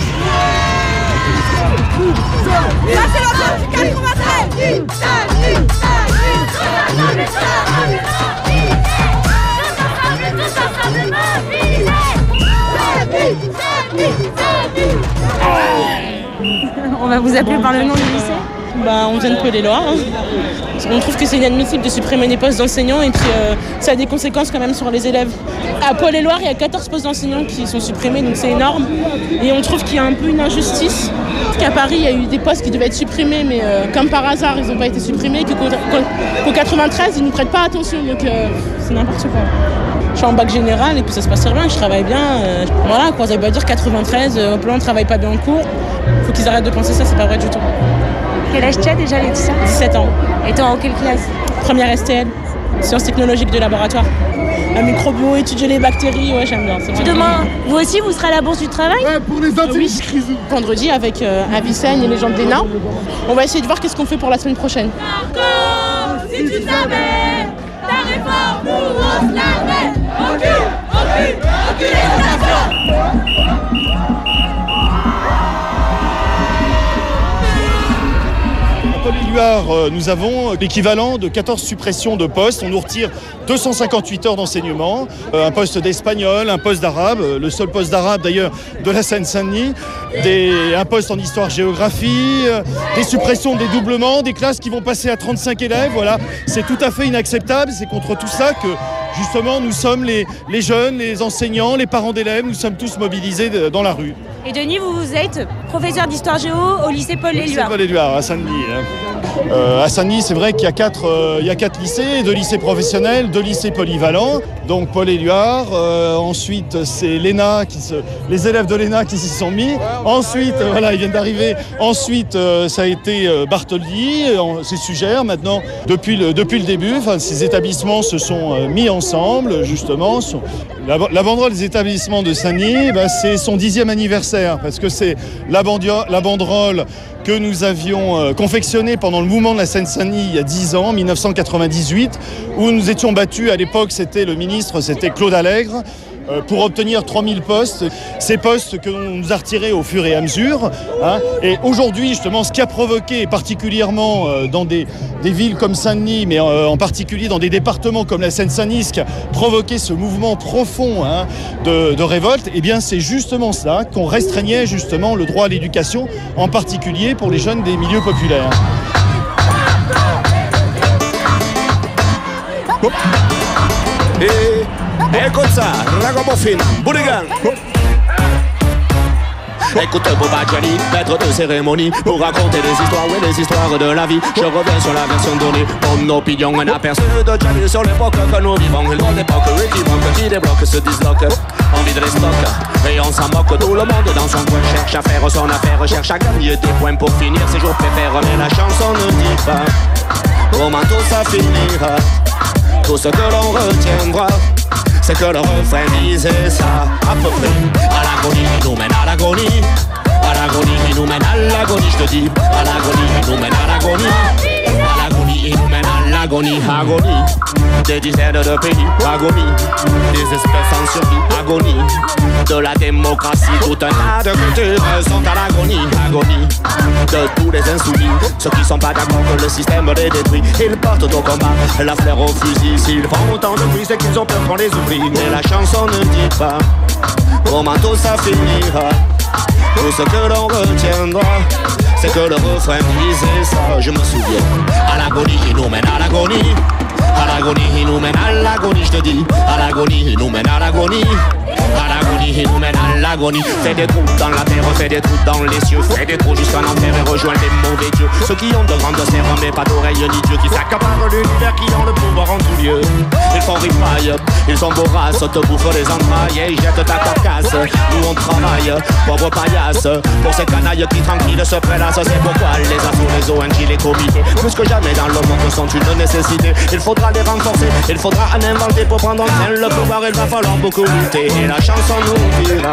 Ça, c'est l'ambiance du quatre-vingt-treize. On va vous appeler par le nom du lycée ? Bah, on vient de Paul-et-Loire. Hein. On trouve que c'est inadmissible de supprimer des postes d'enseignants et puis euh, ça a des conséquences quand même sur les élèves. À Paul-et-Loire, il y a quatorze postes d'enseignants qui sont supprimés, donc c'est énorme. Et on trouve qu'il y a un peu une injustice. Qu'à Paris, il y a eu des postes qui devaient être supprimés, mais euh, comme par hasard, ils n'ont pas été supprimés. Qu'au, qu'au quatre-vingt-treize, ils ne nous prêtent pas attention, donc euh, c'est n'importe quoi. Je suis en bac général et puis ça se passe très bien, je travaille bien. Euh, voilà, quoi, ça veut pas dire quatre-vingt-treize, euh, on ne travaille pas bien en cours. Faut qu'ils arrêtent de penser ça, c'est pas vrai du tout. Quel âge tu as déjà, Laetitia ? dix-sept ans. Et t'es en quelle classe ? Première S T L, sciences technologiques de laboratoire. La microbio, étudier les bactéries, ouais, j'aime bien. C'est demain, vous aussi, vous serez à la Bourse du Travail ? Ouais, pour les anti oui. Vendredi, avec euh, Avicenne et les gens de l'E N A. On va essayer de voir qu'est-ce qu'on fait pour la semaine prochaine. Marco, si tu savais, ta réforme, nous, on se l'arrête. Encule, encule, encule l'éducation. Paul-et-Loire, nous avons l'équivalent de quatorze suppressions de postes. On nous retire deux cent cinquante-huit heures d'enseignement, un poste d'espagnol, un poste d'arabe, le seul poste d'arabe d'ailleurs de la Seine-Saint-Denis, des, un poste en histoire-géographie, des suppressions, des doublements, des classes qui vont passer à trente-cinq élèves. Voilà, c'est tout à fait inacceptable. C'est contre tout ça que justement nous sommes les, les jeunes, les enseignants, les parents d'élèves, nous sommes tous mobilisés dans la rue. Et Denis, vous êtes professeur d'histoire géo au lycée Paul-et-Loire. Lycée Paul-et-Loire à Saint-Denis. Hein. Euh, à Saint-Denis, c'est vrai qu'il y a quatre, euh, il y a quatre lycées, deux lycées professionnels, deux lycées polyvalents, donc Paul Éluard. Euh, ensuite, c'est l'E N A, qui se, les élèves de l'E N A qui s'y sont mis. Ensuite, euh, voilà, ils viennent d'arriver. Ensuite, euh, ça a été euh, Bartholdi, euh, c'est Sugère maintenant. Depuis le, depuis le début, enfin, ces établissements se sont euh, mis ensemble, justement. Sont, la, la banderole des établissements de Saint-Denis, bah, c'est son dixième anniversaire, parce que c'est la, bandio, la banderole que nous avions euh, confectionnée pendant le mouvement de la Seine-Saint-Denis il y a dix ans, mille neuf cent quatre-vingt-dix-huit, où nous étions battus. À l'époque, c'était le ministre, c'était Claude Allègre, euh, pour obtenir trois mille postes. Ces postes que l'on nous a retirés au fur et à mesure. Hein. Et aujourd'hui, justement, ce qui a provoqué, particulièrement euh, dans des, des villes comme Saint-Denis, mais euh, en particulier dans des départements comme la Seine-Saint-Denis, ce qui a provoqué ce mouvement profond hein, de, de révolte, eh bien, c'est justement ça, qu'on restreignait justement le droit à l'éducation, en particulier pour les jeunes des milieux populaires. Et écoute ça, ragamuffin, boulligan. Écoute Boba Johnny, maître de cérémonie, pour raconter des histoires, oui, des histoires de la vie. Je reviens sur la version donnée, mon opinion, un aperçu de Johnny sur l'époque que nous vivons. Il doit l'époque, Ricky Block, qui débloque, se disloque, envie de restock. Et on s'en moque, tout le monde dans son coin cherche à faire son affaire, cherche à gagner des points pour finir ses jours préfèrent. Mais la chanson ne dit pas comment tout ça finira. Tout ce que l'on retiendra, c'est que le refrain disait ça à peu près. À l'agonie qui nous mène à l'agonie, à l'agonie qui nous mène à l'agonie, je te dis. À l'agonie qui nous mène à l'agonie, à l'agonie qui nous mène à l'agonie, agonie. Des dizaines de pays, agonie. Des espèces en survie, agonie. De la démocratie, tout un tas de cultures sont à l'agonie, agonie. De tous les insoumis, ceux qui sont pas d'accord que le système les détruit, ils portent au combat la fleur au fusil. S'ils font autant de bruit, c'est qu'ils ont peur qu'on les oublie. Mais la chanson ne dit pas comment tout ça finira. Tout ce que l'on retiendra, c'est que le refrain disait ça. Je me souviens, à l'agonie, il nous mène à l'agonie. À l'agonie, il nous mène à l'agonie, je te dis. À l'agonie, il nous mène à l'agonie. À l'agonie, il nous mène à l'agonie. Fais des trous dans la terre, fais des trous dans les cieux. Fais des trous jusqu'en enfer et rejoins les mauvais dieux. Ceux qui ont de grandes serres, mais pas d'oreilles ni dieux. Qui s'accaparent l'univers, qui ont le pouvoir en tout lieu. Ils font ripaille, ils sont voraces, te bouffent les entrailles et ils jettent ta carcasse. Nous on travaille, pauvres paillasses, pour ces canailles qui tranquilles se prélassent. C'est pourquoi les assos, les O N G, les comités, plus que jamais dans le monde sont une nécessité. Il faudra les renforcer, il faudra en inventer pour prendre en main le pouvoir. Il va falloir beaucoup lutter et la chanson nous dira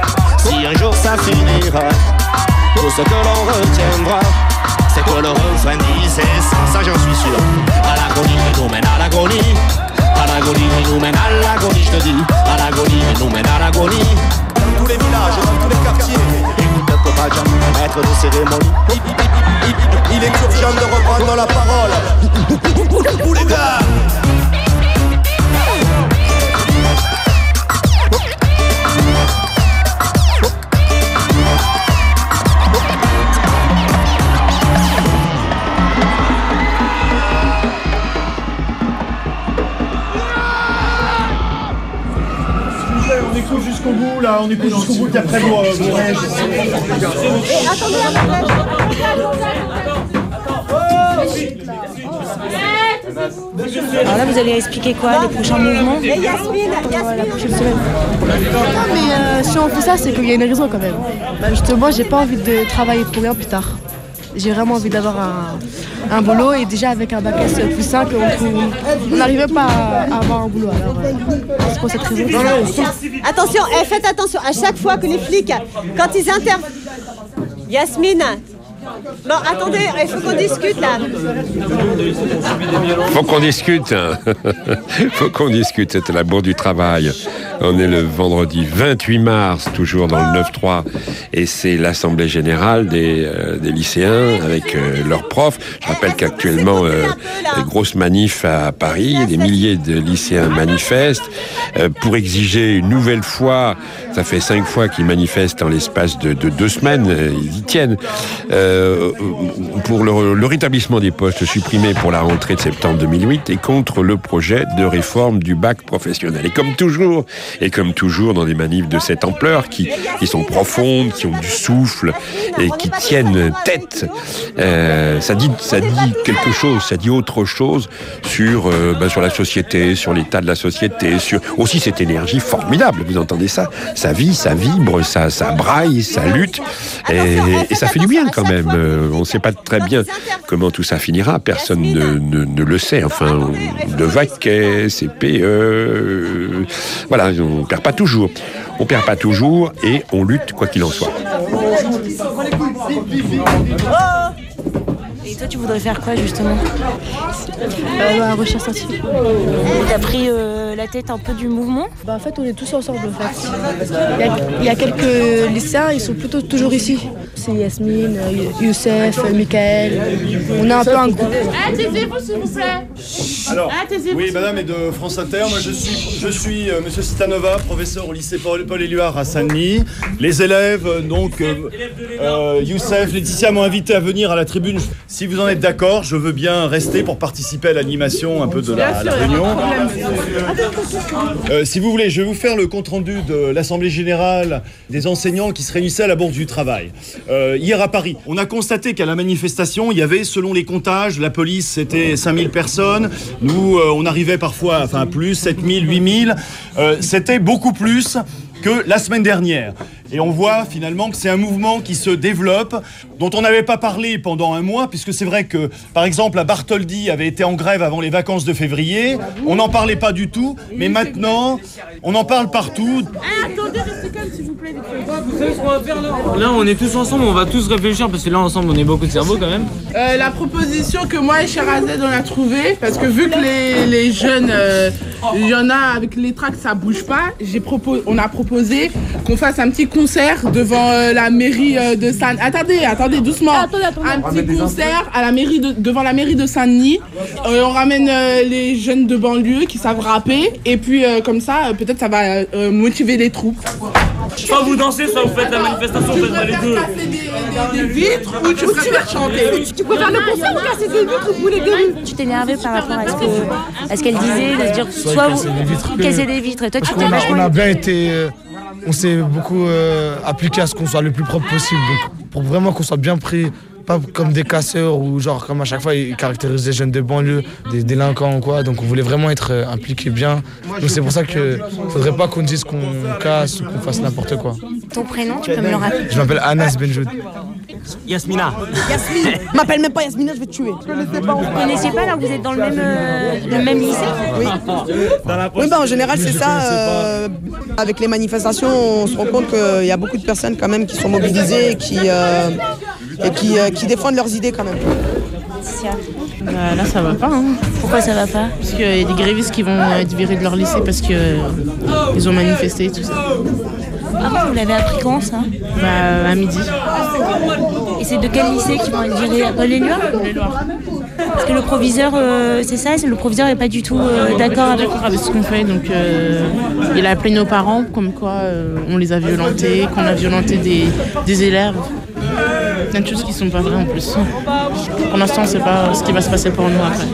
si un jour ça finira. Tout ce que l'on retiendra, c'est que le refrain disait ça, ça j'en suis sûr. À l'agonie, il nous mène à l'agonie. À l'agonie, il nous mène à l'agonie, je te dis. À l'agonie, il nous mène à l'agonie. Dans tous les villages, dans tous les quartiers. Écoute, Papa John, maître de cérémonie. Il, il, il, il est urgent de reprendre la parole. Tous les gars. On écoute jusqu'au bout, là, on écoute jusqu'au bout, puis après vous, euh, vous rêvez. Alors là, vous allez expliquer quoi, les prochains mouvements? Yasmine, Yasmine. La prochaine semaine. Non, mais euh, si on fait ça, c'est qu'il y a une raison quand même. Bah, justement, j'ai pas envie de travailler pour rien plus tard. J'ai vraiment envie d'avoir un, un boulot et déjà avec un bac S plus cinq, on n'arrivait pas à avoir un boulot. Alors, euh, c'est pour cette raison. Attention, eh, faites attention, à chaque fois que les flics, quand ils interviennent... Yasmine. Non, attendez, il faut qu'on discute là. Faut qu'on discute. Faut qu'on discute. C'était la Bourse du Travail. On est le vendredi vingt-huit mars, toujours dans le neuf trois, et c'est l'Assemblée Générale des, euh, des lycéens avec euh, leurs profs. Je rappelle qu'actuellement, euh, les grosses manifs à Paris, des milliers de lycéens manifestent euh, pour exiger une nouvelle fois, ça fait cinq fois qu'ils manifestent en l'espace de, de deux semaines, ils y tiennent, euh, euh, pour le, le rétablissement des postes supprimés pour la rentrée de septembre deux mille huit et contre le projet de réforme du bac professionnel. Et comme toujours, et comme toujours dans des manifs de cette ampleur qui, qui sont profondes, qui ont du souffle et qui tiennent tête, euh, ça dit, ça dit quelque chose, ça dit autre chose sur, euh, ben, sur la société, sur l'état de la société, sur aussi cette énergie formidable. Vous entendez ça? Ça vit, ça vibre, ça, ça braille, ça lutte, et, et ça fait du bien quand même. Euh, on ne sait pas très bien comment tout ça finira. Personne ne, ne, ne le sait. Enfin, de Vaquet, C P E, euh, voilà, on perd pas toujours. On perd pas toujours et on lutte quoi qu'il en soit. Et toi, tu voudrais faire quoi, justement? euh, bah, Recherche scientifique. T'as pris euh, la tête un peu du mouvement? Bah, en fait, on est tous ensemble, en fait. Il y a, il y a quelques lycéens, ils sont plutôt toujours ici. C'est Yasmine, Youssef, Michael. On a un peu un groupe. Ah, taisez-vous, s'il vous plaît. Alors, ah, oui, madame est de France Inter. Moi, je suis, je suis euh, monsieur Citanova, professeur au lycée Paul, Paul Éluard à Saint-Denis. Les élèves, donc, euh, euh, Youssef, Laetitia m'ont invité à venir à la tribune. Si vous en êtes d'accord, je veux bien rester pour participer à l'animation un peu de la, la réunion. Euh, si vous voulez, je vais vous faire le compte-rendu de l'Assemblée Générale des enseignants qui se réunissaient à la Bourse du Travail. Euh, hier à Paris, on a constaté qu'à la manifestation, il y avait, selon les comptages, la police, c'était cinq mille personnes. Nous, euh, on arrivait parfois, enfin plus, sept mille, huit mille. Euh, c'était beaucoup plus que la semaine dernière. Et on voit finalement que c'est un mouvement qui se développe, dont on n'avait pas parlé pendant un mois, puisque c'est vrai que, par exemple, la Bartholdi avait été en grève avant les vacances de février. On n'en parlait pas du tout, mais maintenant, on en parle partout. Ah, attendez, restez calme, s'il vous plaît. Vous savez ce qu'on va faire là? Là, on est tous ensemble, on va tous réfléchir, parce que là, ensemble, on est beaucoup de cerveau quand même. Euh, la proposition que moi et Sherazade, on a trouvée, parce que vu que les, les jeunes, euh, il y en a avec les tracts, ça bouge pas, j'ai propo- on a proposé qu'on fasse un petit concert devant euh, la mairie euh, de Saint... Attendez, attendez, doucement. Ah, attendez, attendez. Un petit concert à la mairie de, devant la mairie de Saint-Denis. Euh, on ramène euh, les jeunes de banlieue qui savent rapper. Et puis, euh, comme ça, euh, peut-être ça va euh, motiver les troupes. Soit vous dansez, soit vous faites la manifestation, vous faites pas les deux. Tu préfères casser des, des, des vitres ou tu préfères chanter? Tu préfères le concert ou casser des vitres ou bouler des rues? Tu t'es énervé par rapport à ce, que, à ce qu'elle disait, de se dire soit vous casser des vitres. Et toi, tu t'es vachement... On a bien été... Euh, on s'est beaucoup euh, appliqué à ce qu'on soit le plus propre possible. Donc, pour vraiment qu'on soit bien pris, pas comme des casseurs ou genre comme à chaque fois ils caractérisent des jeunes de banlieue, des délinquants ou quoi. Donc on voulait vraiment être euh, impliqués bien. Donc c'est pour ça que faudrait pas qu'on dise qu'on casse ou qu'on fasse n'importe quoi. Ton prénom, tu peux me le rappeler? Je m'appelle Anas Benjoud. Yasmina. Yasmine. M'appelle même pas Yasmina, je vais te tuer. Vous ne connaissez pas, là, vous êtes dans le même, euh, le même lycée? Oui. Oui, bah en général, c'est ça. Euh, avec les manifestations, on se rend compte qu'il y a beaucoup de personnes quand même qui sont mobilisées et qui, euh, et qui, euh, qui défendent leurs idées quand même. Bah, là, ça va pas. Hein. Pourquoi ça va pas? Parce qu'il y a des grévistes qui vont être virés de leur lycée parce qu'ils euh, ont manifesté et tout ça. Ah, vous l'avez appris quand, ça? Bah, à midi. Et c'est de quel lycée qui vont être virés? À Paul Éluard? Parce que le proviseur, euh, c'est ça, le proviseur n'est pas du tout euh, d'accord avec... avec ce qu'on fait. Donc, euh, il a appelé nos parents comme quoi euh, on les a violentés, qu'on a violenté des, des élèves. Plein de choses qui sont pas vraies en plus. Pour l'instant, on ne sait pas ce qui va se passer pour nous après.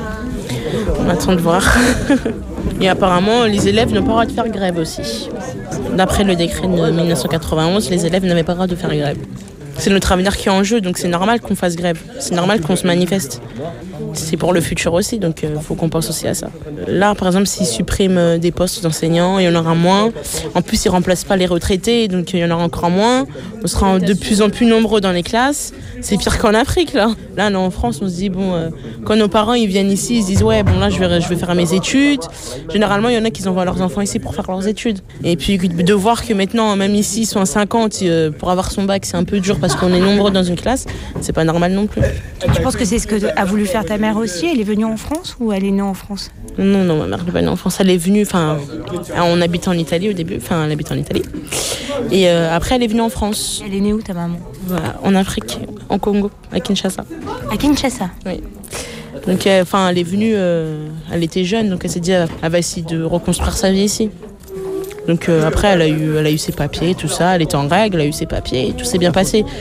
On attend de voir. Et apparemment, les élèves n'ont pas le droit de faire grève aussi. D'après le décret de dix-neuf cent quatre-vingt-onze, les élèves n'avaient pas le droit de faire grève. C'est notre avenir qui est en jeu, donc c'est normal qu'on fasse grève. C'est normal qu'on se manifeste. C'est pour le futur aussi, donc il euh, faut qu'on pense aussi à ça. Là, par exemple, s'ils suppriment des postes d'enseignants, il y en aura moins. En plus, ils ne remplacent pas les retraités, donc il y en aura encore moins. On sera de plus en plus nombreux dans les classes. C'est pire qu'en Afrique, là. Là, non, en France, on se dit, bon, euh, quand nos parents ils viennent ici, ils se disent, ouais, bon, là, je vais, je vais faire mes études. Généralement, il y en a qui envoient leurs enfants ici pour faire leurs études. Et puis, de voir que maintenant, même ici, ils sont à cinquante, euh, pour avoir son bac, c'est un peu dur parce qu'on est nombreux dans une classe, c'est pas normal non plus. Tu penses que c'est ce que a voulu faire ta mère aussi? Elle est venue en France ou elle est née en France? Non, non, ma mère n'est pas née en France. Elle est venue, enfin, on habite en Italie au début, enfin, elle habite en Italie. Et euh, après, elle est venue en France. Elle est née où, ta maman? Voilà, en Afrique, en Congo, à Kinshasa. À Kinshasa? Oui. Donc, enfin, euh, elle est venue, euh, elle était jeune, donc elle s'est dit, elle va essayer de reconstruire sa vie ici. Donc euh, après, elle a, eu, elle a eu ses papiers, tout ça, elle était en règle, elle a eu ses papiers, et tout s'est bien passé.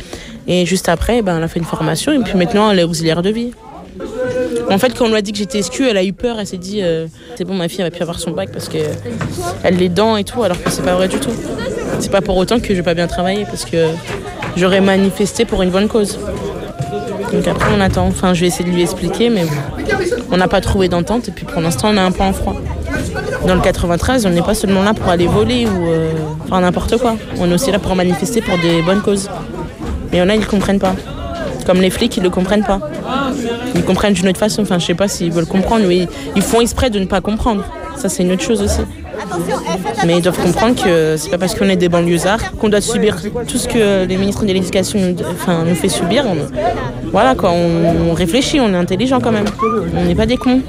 Et juste après, ben, elle a fait une formation et puis maintenant, elle est auxiliaire de vie. En fait, quand on lui a dit que j'étais S Q, elle a eu peur, elle s'est dit euh, c'est bon, ma fille elle va plus avoir son bac parce qu'elle a les dents et tout, alors que c'est pas vrai du tout. C'est pas pour autant que je vais pas bien travailler parce que j'aurais manifesté pour une bonne cause. Donc après on attend, enfin je vais essayer de lui expliquer, mais on n'a pas trouvé d'entente et puis pour l'instant on a un peu en froid. Dans le quatre-vingt-treize, on n'est pas seulement là pour aller voler ou euh, faire n'importe quoi. On est aussi là pour manifester pour des bonnes causes. Mais il y en a, ils ne comprennent pas. Comme les flics, ils ne le comprennent pas. Ils comprennent d'une autre façon. Enfin, je ne sais pas s'ils veulent comprendre, mais ils font exprès de ne pas comprendre. Ça, c'est une autre chose aussi. Mais ils doivent comprendre que c'est pas parce qu'on est des banlieusards qu'on doit subir tout ce que les ministres de l'Éducation nous, enfin, nous fait subir. On, voilà quoi, on, on réfléchit, on est intelligent quand même. On n'est pas des cons.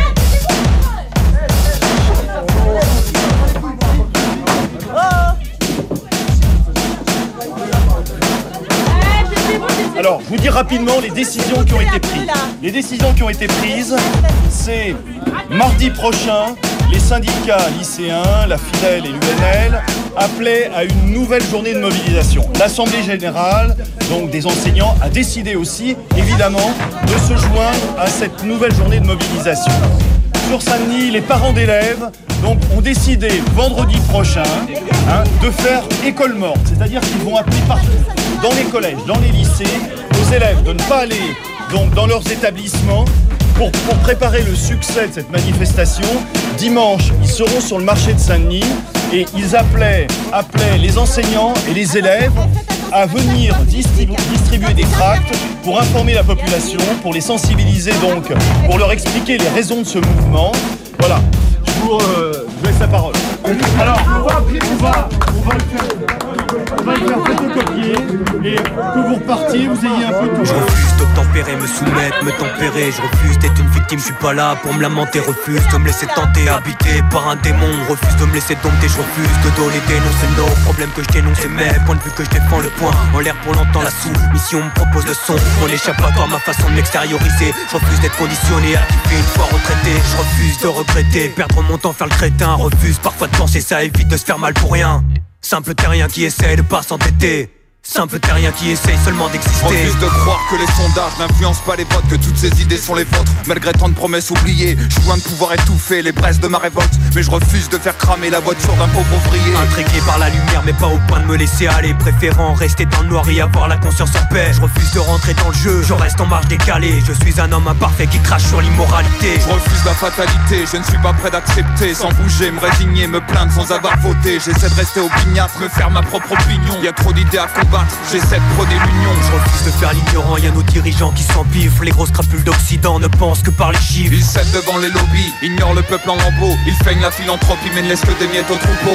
Alors, je vous dis rapidement les décisions qui ont été prises. Les décisions qui ont été prises, c'est mardi prochain, les syndicats lycéens, la Fidèle et l'U N L appelaient à une nouvelle journée de mobilisation. L'Assemblée générale, donc des enseignants, a décidé aussi, évidemment, de se joindre à cette nouvelle journée de mobilisation. Sur Saint-Denis, les parents d'élèves donc, ont décidé vendredi prochain hein, de faire école morte, c'est-à-dire qu'ils vont appeler partout, dans les collèges, dans les lycées, aux élèves de ne pas aller donc, dans leurs établissements pour, pour préparer le succès de cette manifestation. Dimanche, ils seront sur le marché de Saint-Denis et ils appelaient, appelaient les enseignants et les élèves à venir distribu- distribuer des tracts pour informer la population, pour les sensibiliser donc, pour leur expliquer les raisons de ce mouvement. Voilà, je vous, euh, je vous laisse la parole. Alors, on va, on va, on va le faire, on va le faire photocopier et que vous repartiez, vous ayez un peu tout. Je refuse d'obtempérer, me soumettre, me tempérer. Je refuse d'être une victime, je suis pas là pour me lamenter. Refuse de me laisser tenter, habité par un démon. Refuse de me laisser dompter, je refuse de donner des noms. C'est nos problèmes que je dénonce, c'est mes points de vue que je défends. Le point en l'air pour longtemps, la sous-mission me propose le son. Mon échappatoire, ma façon de m'extérioriser. Je refuse d'être conditionné à kiffer une fois retraité. Je refuse de regretter, perdre mon temps, faire le crétin. Refuse parfois de penser, ça évite de se faire mal pour rien. Simple terrien qui essaie de pas s'entêter. Simple terrien qui essaye seulement d'exister. Refuse de croire que les sondages n'influencent pas les votes, que toutes ces idées sont les vôtres. Malgré tant de promesses oubliées, je suis loin de pouvoir étouffer les braises de ma révolte. Mais je refuse de faire cramer la voiture d'un pauvre ouvrier. Intrigué par la lumière mais pas au point de me laisser aller, préférant rester dans le noir et avoir la conscience en paix. Je refuse de rentrer dans le jeu, je reste en marge décalée. Je suis un homme imparfait qui crache sur l'immoralité. Je refuse la fatalité, je ne suis pas prêt d'accepter. Sans bouger, me résigner, me plaindre sans avoir voté. J'essaie de rester opiniâtre, me faire ma propre opinion. Y'a trop d'idées à combattre, j'essaie de prôner l'union. Je refuse de faire l'ignorant, y'a nos dirigeants qui s'empiffrent. Les grosses crapules d'Occident ne pensent que par les chiffres. Ils cèdent devant les lobbies, ignorent le peuple en lambeaux. Ils feignent la philanthropie mais ne laissent que des miettes au troupeau.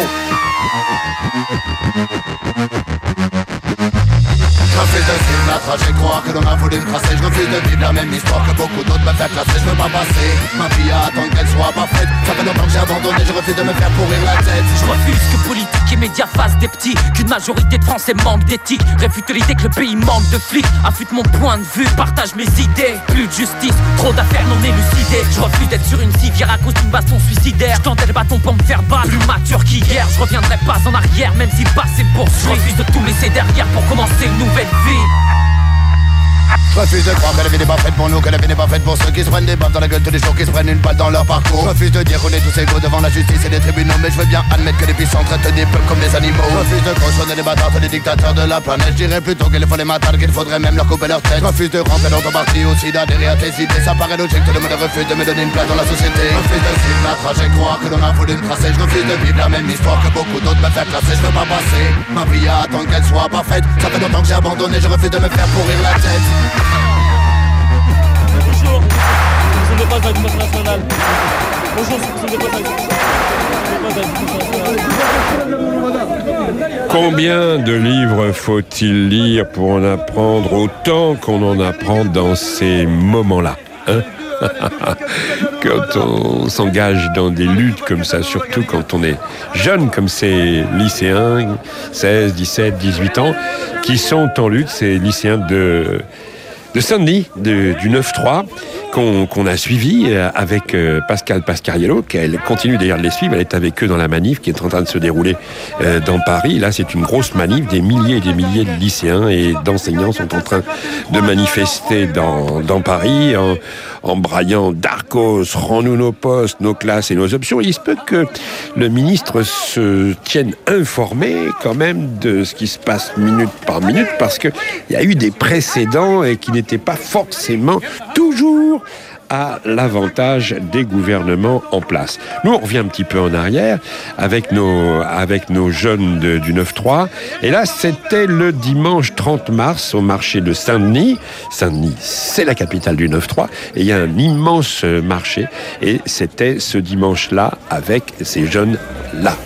Je refuse de suivre la trajectoire que l'on a voulu me tracer. Je refuse de vivre la même histoire que beaucoup d'autres me font classer. Je veux pas passer ma vie à attendre qu'elle soit parfaite. Ça fait longtemps que j'ai abandonné, je refuse de me faire pourrir la tête. Je refuse que politique et médias fassent des petits, qu'une majorité de Français manque d'éthique. Réfute l'idée que le pays manque de flics. Affûte mon point de vue, partage mes idées. Plus de justice, trop d'affaires non élucidées. Je refuse d'être sur une civière à cause d'une baston suicidaire. Je tendais le bâton pour me faire battre, plus mature qu'hier. Je reviendrai pas en arrière, même si le passé me poursuit. Je refuse de tout laisser derrière pour commencer une nouvelle vie. Je refuse de croire que la vie n'est pas faite pour nous, que la vie n'est pas faite pour ceux qui se prennent des baffes dans la gueule tous les jours, qui se prennent une balle dans leur parcours. Je refuse de dire qu'on est tous égaux devant la justice et les tribunaux, mais je veux bien admettre que les puissants traitent des peuples comme des animaux. Je refuse de cautionner les bâtards, les dictateurs de la planète. Je dirais plutôt qu'il faut les matar, qu'il faudrait même leur couper leur tête. Je refuse de rentrer dans ton parti aussi, d'adhérer à tes idées. Ça paraît logique, tout le monde refuse de me donner une place dans la société. Je refuse de suivre la trajectoire que l'on a voulu me tracer. Je refuse de vivre la même histoire que beaucoup d'autres me faire classer. Je veux pas passer ma vie à attendre qu'elle soit parfaite. Ça fait longtemps que j'ai abandonné, je refuse de me faire pourrir la tête. Bonjour, je ne pas à l'éducation nationale. Bonjour, je ne pas à l'éducation nationale. Combien de livres faut-il lire pour en apprendre autant qu'on en apprend dans ces moments-là, hein? Quand on s'engage dans des luttes comme ça, surtout quand on est jeune comme ces lycéens, seize, dix-sept, dix-huit ans, qui sont en lutte, ces lycéens de de Saint-Denis, de, du neuf trois, qu'on, qu'on a suivi avec euh, Pascal Pascariello, qu'elle continue d'ailleurs de les suivre. Elle est avec eux dans la manif qui est en train de se dérouler euh, dans Paris. Là, c'est une grosse manif. Des milliers et des milliers de lycéens et d'enseignants sont en train de manifester dans, dans Paris en, en braillant Darcos, rends-nous nos postes, nos classes et nos options. Il se peut que le ministre se tienne informé quand même de ce qui se passe minute par minute, parce qu'il y a eu des précédents et qui n'étaient pas forcément toujours à l'avantage des gouvernements en place. Nous, on revient un petit peu en arrière avec nos, avec nos jeunes de, du neuf trois. Et là, c'était le dimanche trente mars au marché de Saint-Denis. Saint-Denis, c'est la capitale du neuf trois. Et il y a un immense marché. Et c'était ce dimanche-là avec ces jeunes-là.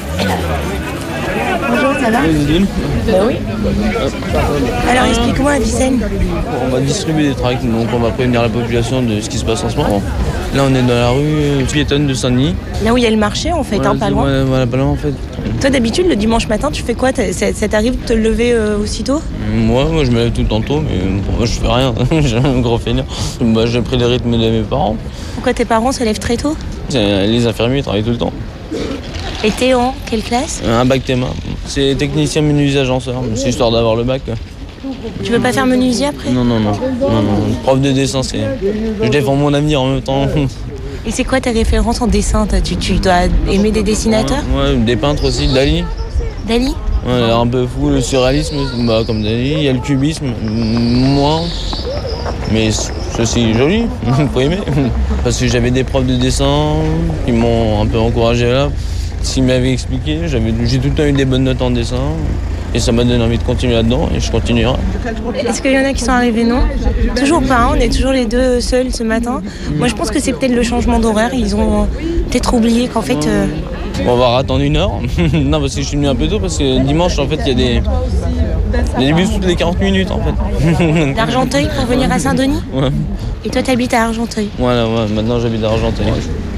Bonjour, ça va ? Ben oui. Alors explique-moi à Vicenne. On va distribuer des tracts, donc on va prévenir la population de ce qui se passe en ce moment. Là on est dans la rue piétonne de Saint-Denis. Là où il y a le marché en fait, ouais, hein, pas loin. Ouais, voilà, pas loin en fait. Toi d'habitude le dimanche matin tu fais quoi ? Ça, ça t'arrive de te lever euh, aussitôt ? Moi, moi je me lève tout le temps tôt, mais pour moi je fais rien. J'ai un gros fainéant. Bah, j'ai pris le rythme de mes parents. Pourquoi tes parents se lèvent très tôt ? Les infirmiers travaillent tout le temps. Et t'es en quelle classe ? Un bac T M A. C'est technicien menuisier agenceur, c'est histoire d'avoir le bac. Tu veux pas faire menuisier après ? Non, non, non. non, non. Prof de dessin, c'est... Je défends mon avenir en même temps. Et c'est quoi tes références en dessin ? tu, tu dois aimer des dessinateurs ? Ouais, ouais, des peintres aussi, Dali. Dali ? Ouais, un peu fou, le surréalisme, bah, comme Dali. Il y a le cubisme, moins. Mais c'est aussi joli, il faut aimer. Parce que j'avais des profs de dessin qui m'ont un peu encouragé là. S'ils m'avaient expliqué, j'avais, j'ai tout le temps eu des bonnes notes en dessin. Et ça m'a donné envie de continuer là-dedans et je continuerai. Est-ce qu'il y en a qui sont arrivés ? Non. Toujours pas, hein. On est toujours les deux seuls ce matin. Moi je pense que c'est peut-être le changement d'horaire. Ils ont peut-être oublié qu'en fait... Euh... On va attendre une heure. Non, parce que je suis venu un peu tôt parce que dimanche en fait il y a des... Il y a des bus toutes les quarante minutes en fait. D'Argenteuil pour venir à Saint-Denis ? Ouais. Et toi t'habites à Argenteuil ? Voilà, ouais, maintenant j'habite à Argenteuil. Quoi ?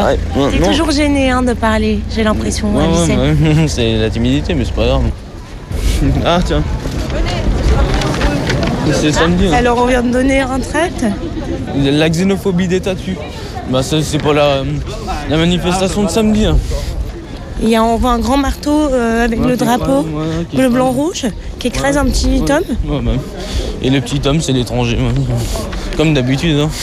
Ouais, ouais, T'es non. toujours gêné hein, de parler, j'ai l'impression. Ouais, à Vicenne. ouais, ouais. C'est la timidité, mais c'est pas grave. Ah tiens. C'est samedi. Hein. Alors on vient de donner un tract. La xénophobie des statues. Bah ça, c'est pour la, la manifestation de samedi. Hein. Il y a, on voit un grand marteau euh, avec ouais, le drapeau, ouais, ouais, bleu, blanc, rouge, qui écrase un petit ouais, homme. Ouais, bah. Et le petit homme, c'est l'étranger. Ouais. Comme d'habitude. Hein.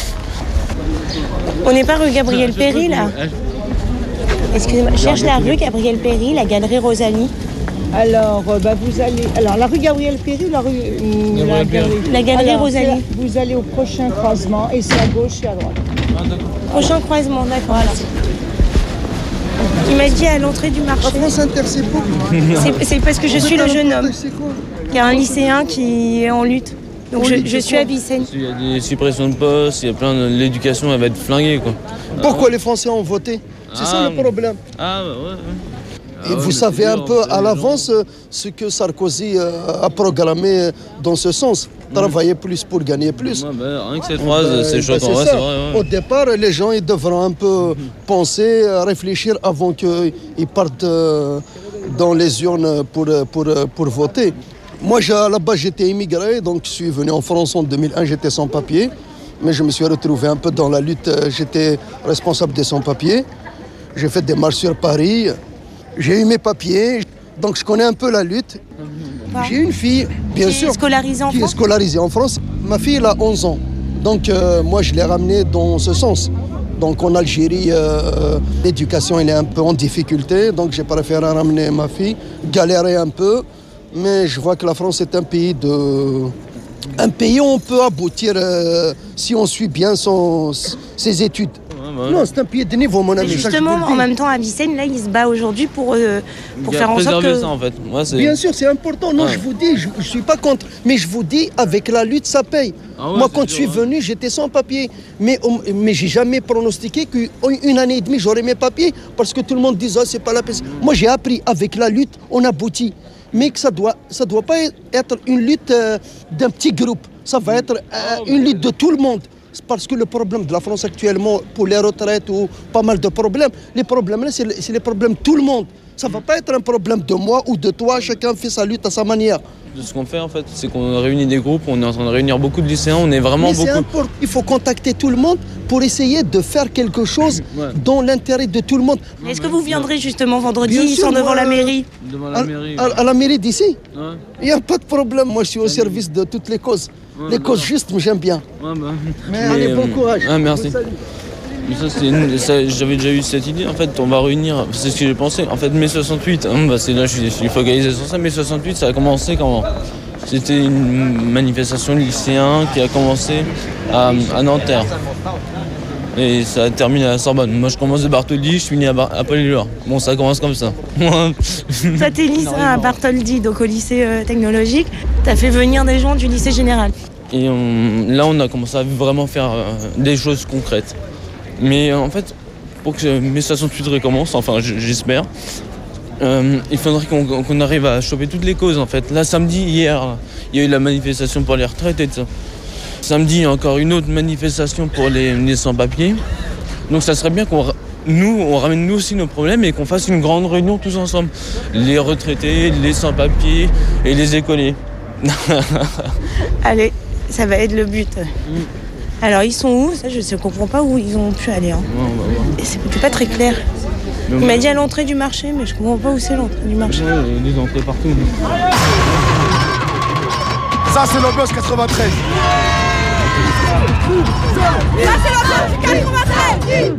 On n'est pas rue Gabriel Péry là ? Excusez-moi, je cherche la rue Gabriel Péry, la galerie Rosalie. Alors, euh, bah, vous allez. Alors, la rue Gabriel Péry, la rue. Euh, la, galerie. la galerie Alors, Rosalie. Vous allez au prochain croisement et c'est à gauche et à droite. Prochain croisement, d'accord. Voilà. Il m'a dit à l'entrée du marché. France Inter, c'est quoi ? c'est, c'est parce que je suis le jeune homme. Il y a un lycéen qui est en lutte. Donc je, je suis à Vicenne. Il y a des suppressions de postes, il y a plein de... L'éducation, elle va être flinguée, quoi. Pourquoi ah, les Français ont voté ? C'est ah, ça le problème. Ah, ouais, ouais. Et ah, vous savez dur, un peu à l'avance dur. ce que Sarkozy a programmé dans ce sens. Travailler plus pour gagner plus. Ouais, bah, rien que cette phrase, ben, c'est choquant. Ben, c'est ouais, c'est vrai, ouais. Au départ, les gens ils devront un peu penser, réfléchir avant qu'ils partent dans les urnes pour, pour, pour voter. Moi, à la base, j'étais immigré, donc je suis venu en France en deux mille un, j'étais sans papier. Mais je me suis retrouvé un peu dans la lutte, j'étais responsable des sans-papiers. J'ai fait des marches sur Paris, j'ai eu mes papiers, donc je connais un peu la lutte. Wow. J'ai une fille, bien qui sûr, est scolarisée en qui France. est scolarisée en France. Ma fille, elle a onze ans, donc euh, moi, je l'ai ramenée dans ce sens. Donc en Algérie, euh, l'éducation, elle est un peu en difficulté, donc j'ai préféré ramener ma fille, galérer un peu. Mais je vois que la France est un pays de... Un pays où on peut aboutir euh, si on suit bien son, ses études. Ouais, ouais. Non, c'est un pays de niveau, mon ami. Mais justement, en même temps, à Vicenne, là, il se bat aujourd'hui pour, euh, pour faire en sorte que... ça, en fait. Moi, c'est... Bien sûr, c'est important. Non, ouais. je vous dis, je ne suis pas contre. Mais je vous dis, avec la lutte, ça paye. Ah ouais, Moi, quand dur, je suis ouais. venu, j'étais sans papier. Mais, mais je n'ai jamais pronostiqué qu'une année et demie, j'aurais mes papiers. Parce que tout le monde disait, oh, c'est pas la peine. Moi, j'ai appris, avec la lutte, on aboutit. Mais que ça ne doit, ça doit pas être une lutte euh, d'un petit groupe. Ça va être euh, une lutte de tout le monde. Parce que le problème de la France actuellement, pour les retraites ou pas mal de problèmes, les problèmes là, c'est les problèmes de tout le monde. Ça ne va pas être un problème de moi ou de toi, chacun fait sa lutte à sa manière. de ce qu'on fait en fait, c'est qu'on réunit des groupes, on est en train de réunir beaucoup de lycéens, on est vraiment Mais beaucoup. c'est important, il faut contacter tout le monde pour essayer de faire quelque chose ouais. dans l'intérêt de tout le monde. Est-ce que vous viendrez justement vendredi, Bien ils sûr, sont devant moi, la mairie Devant la mairie. À, à, à la mairie d'ici ouais. Il n'y a pas de problème, moi je suis au service de toutes les causes. Ouais, les causes justes, j'aime bien. Ouais, bah. Mais, Mais allez, bon courage. Ah, merci. Mais ça, c'est ça, j'avais déjà eu cette idée, en fait, on va réunir, c'est ce que j'ai pensé, en fait, mai soixante-huit, hein, bah, c'est là, je suis, je suis focalisé sur ça, mai soixante-huit, ça a commencé quand c'était une manifestation de lycéens qui a commencé à, à Nanterre. Et ça a terminé à la Sorbonne. Moi, je commence de Bartholdi, je finis à, Bar- à Paul-et-Loire. Bon, ça commence comme ça. Toi, t'es lycéen à Bartholdi, donc au lycée euh, technologique. T'as fait venir des gens du lycée général. Et on, là, on a commencé à vraiment faire euh, des choses concrètes. Mais euh, en fait, pour que mai soixante-huit recommence, enfin, j'espère, euh, il faudrait qu'on, qu'on arrive à choper toutes les causes, en fait. Là, samedi, hier, il y a eu la manifestation pour les retraites et tout ça. Samedi, il y a encore une autre manifestation pour les, les sans-papiers. Donc ça serait bien qu'on nous, on ramène nous aussi nos problèmes et qu'on fasse une grande réunion tous ensemble. Les retraités, les sans-papiers et les écoliers. Allez, ça va être le but. Mm. Alors ils sont où? Ça, je ne comprends pas où ils ont pu aller. Hein. Ouais, on va voir. Et c'était pas très clair. Il m'a dit à l'entrée du marché, mais je comprends pas où c'est l'entrée du marché. Ouais, il y a des entrées partout. Ça, c'est l'ambiance quatre-vingt-treize. Ça, c'est l'ambiance quatre-vingt-treize.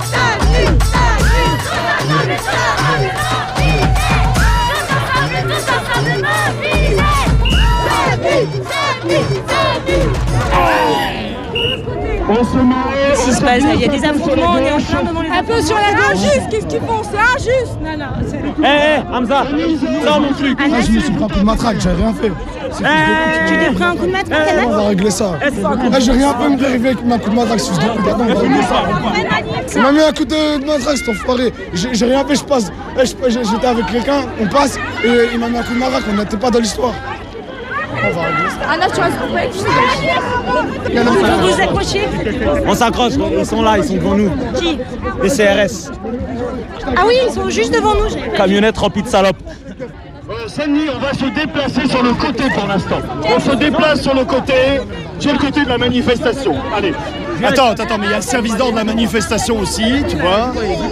Qu'est-ce qui se passe là? Il y a des affrontements, on est en plein devant les Un peu sur la gauche, juste, qu'est-ce qu'ils font? C'est injuste. Non, non, c'est... Hé, hey, hey, Hamza, sors mon truc. Ah, je me suis pris un coup de matraque, j'ai rien fait. Hey, tu t'es pris un coup de matraque, hey, on va régler ça. Hey, j'ai rien fait me dériver avec un coup de matraque, si je dis pardon, on va régler ça. Il m'a mis un coup de, de matraque, cet enfoiré. J'ai, j'ai rien fait, je passe. Hey, j'étais avec quelqu'un, on passe, et il m'a mis un coup de matraque, on n'était pas dans l'histoire. On va régler ça. Anna, tu restes pas avec vous vous accrochez? On s'accroche, ils sont là, ils sont devant nous. Qui? Les C R S. Ah oui, ils sont juste devant nous. Camionnette remplie de salopes. Euh, Sani, on va se déplacer sur le côté pour l'instant. On se déplace sur le côté, sur le côté de la manifestation. Allez. Attends, attends, mais il y a le service d'ordre de la manifestation aussi, tu vois.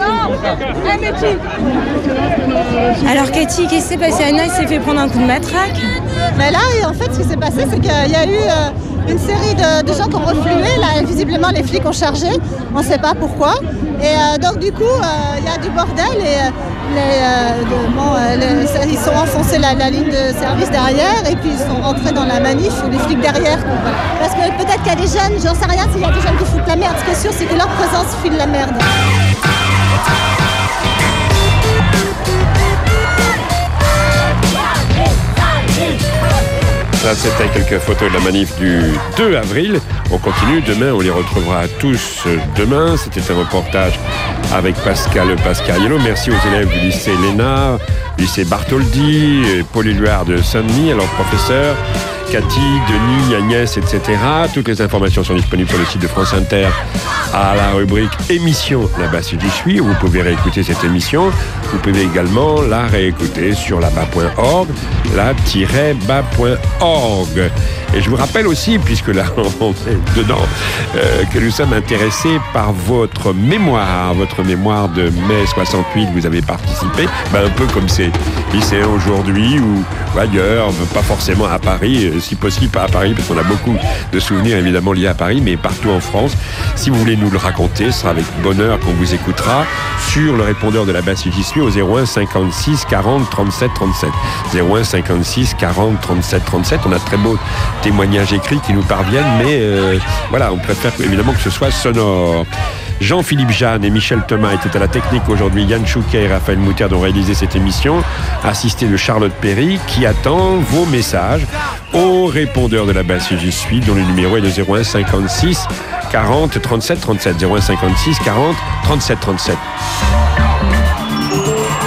Alors Cathy, qu'est-ce qui s'est passé? Anna s'est fait prendre un coup de matraque. Mais là, en fait, ce qui s'est passé, c'est qu'il y a eu euh, une série de, de gens qui ont reflué. Là, visiblement, les flics ont chargé. On ne sait pas pourquoi. Et euh, donc, du coup, euh, il y a du bordel et euh, les, euh, de, bon, euh, les, ils sont enfoncés la, la ligne de service derrière et puis ils sont rentrés dans la manif, les flics derrière. Donc, voilà. Parce que peut-être qu'il y a des jeunes, j'en sais rien s'il y a des jeunes qui foutent la merde. Ce qui est sûr, c'est que leur présence file la merde. Ça, c'était quelques photos de la manif du deux avril. On continue. Demain, on les retrouvera tous demain. C'était un reportage avec Pascal Pascariello. Merci aux élèves du lycée Lénard, lycée Bartholdi, Paul-et-Loire de Saint-Denis, alors professeurs, Cathy, Denis, Agnès, et cetera. Toutes les informations sont disponibles sur le site de France Inter à la rubrique émission là-bas si j'y suis. Vous pouvez réécouter cette émission. Vous pouvez également la réécouter sur là-bas point org, la-bas point org. Et je vous rappelle aussi, puisque là on est dedans, euh, que nous sommes intéressés par votre mémoire, votre mémoire de mai soixante-huit. Vous avez participé, ben, un peu comme ces lycéens aujourd'hui ou, ou ailleurs, pas forcément à Paris, si possible pas à Paris, parce qu'on a beaucoup de souvenirs évidemment liés à Paris, mais partout en France. Si vous voulez nous le raconter, ce sera avec bonheur qu'on vous écoutera sur le répondeur de la base si j'y suis au zéro un cinquante-six quarante trente-sept trente-sept. zéro un cinquante-six quarante trente-sept trente-sept. On a de très beaux témoignages écrits qui nous parviennent, mais euh, voilà, on préfère évidemment que ce soit sonore. Jean-Philippe Jeanne et Michel Thomas étaient à la technique aujourd'hui. Yann Chouquet et Raphaël Moutarde ont réalisé cette émission, assisté de Charlotte Perry, qui attend vos messages au répondeur de la base si j'y suis, dont le numéro est de zéro un cinquante-six quarante trente-sept trente-sept. zéro un cinquante-six quarante trente-sept trente-sept.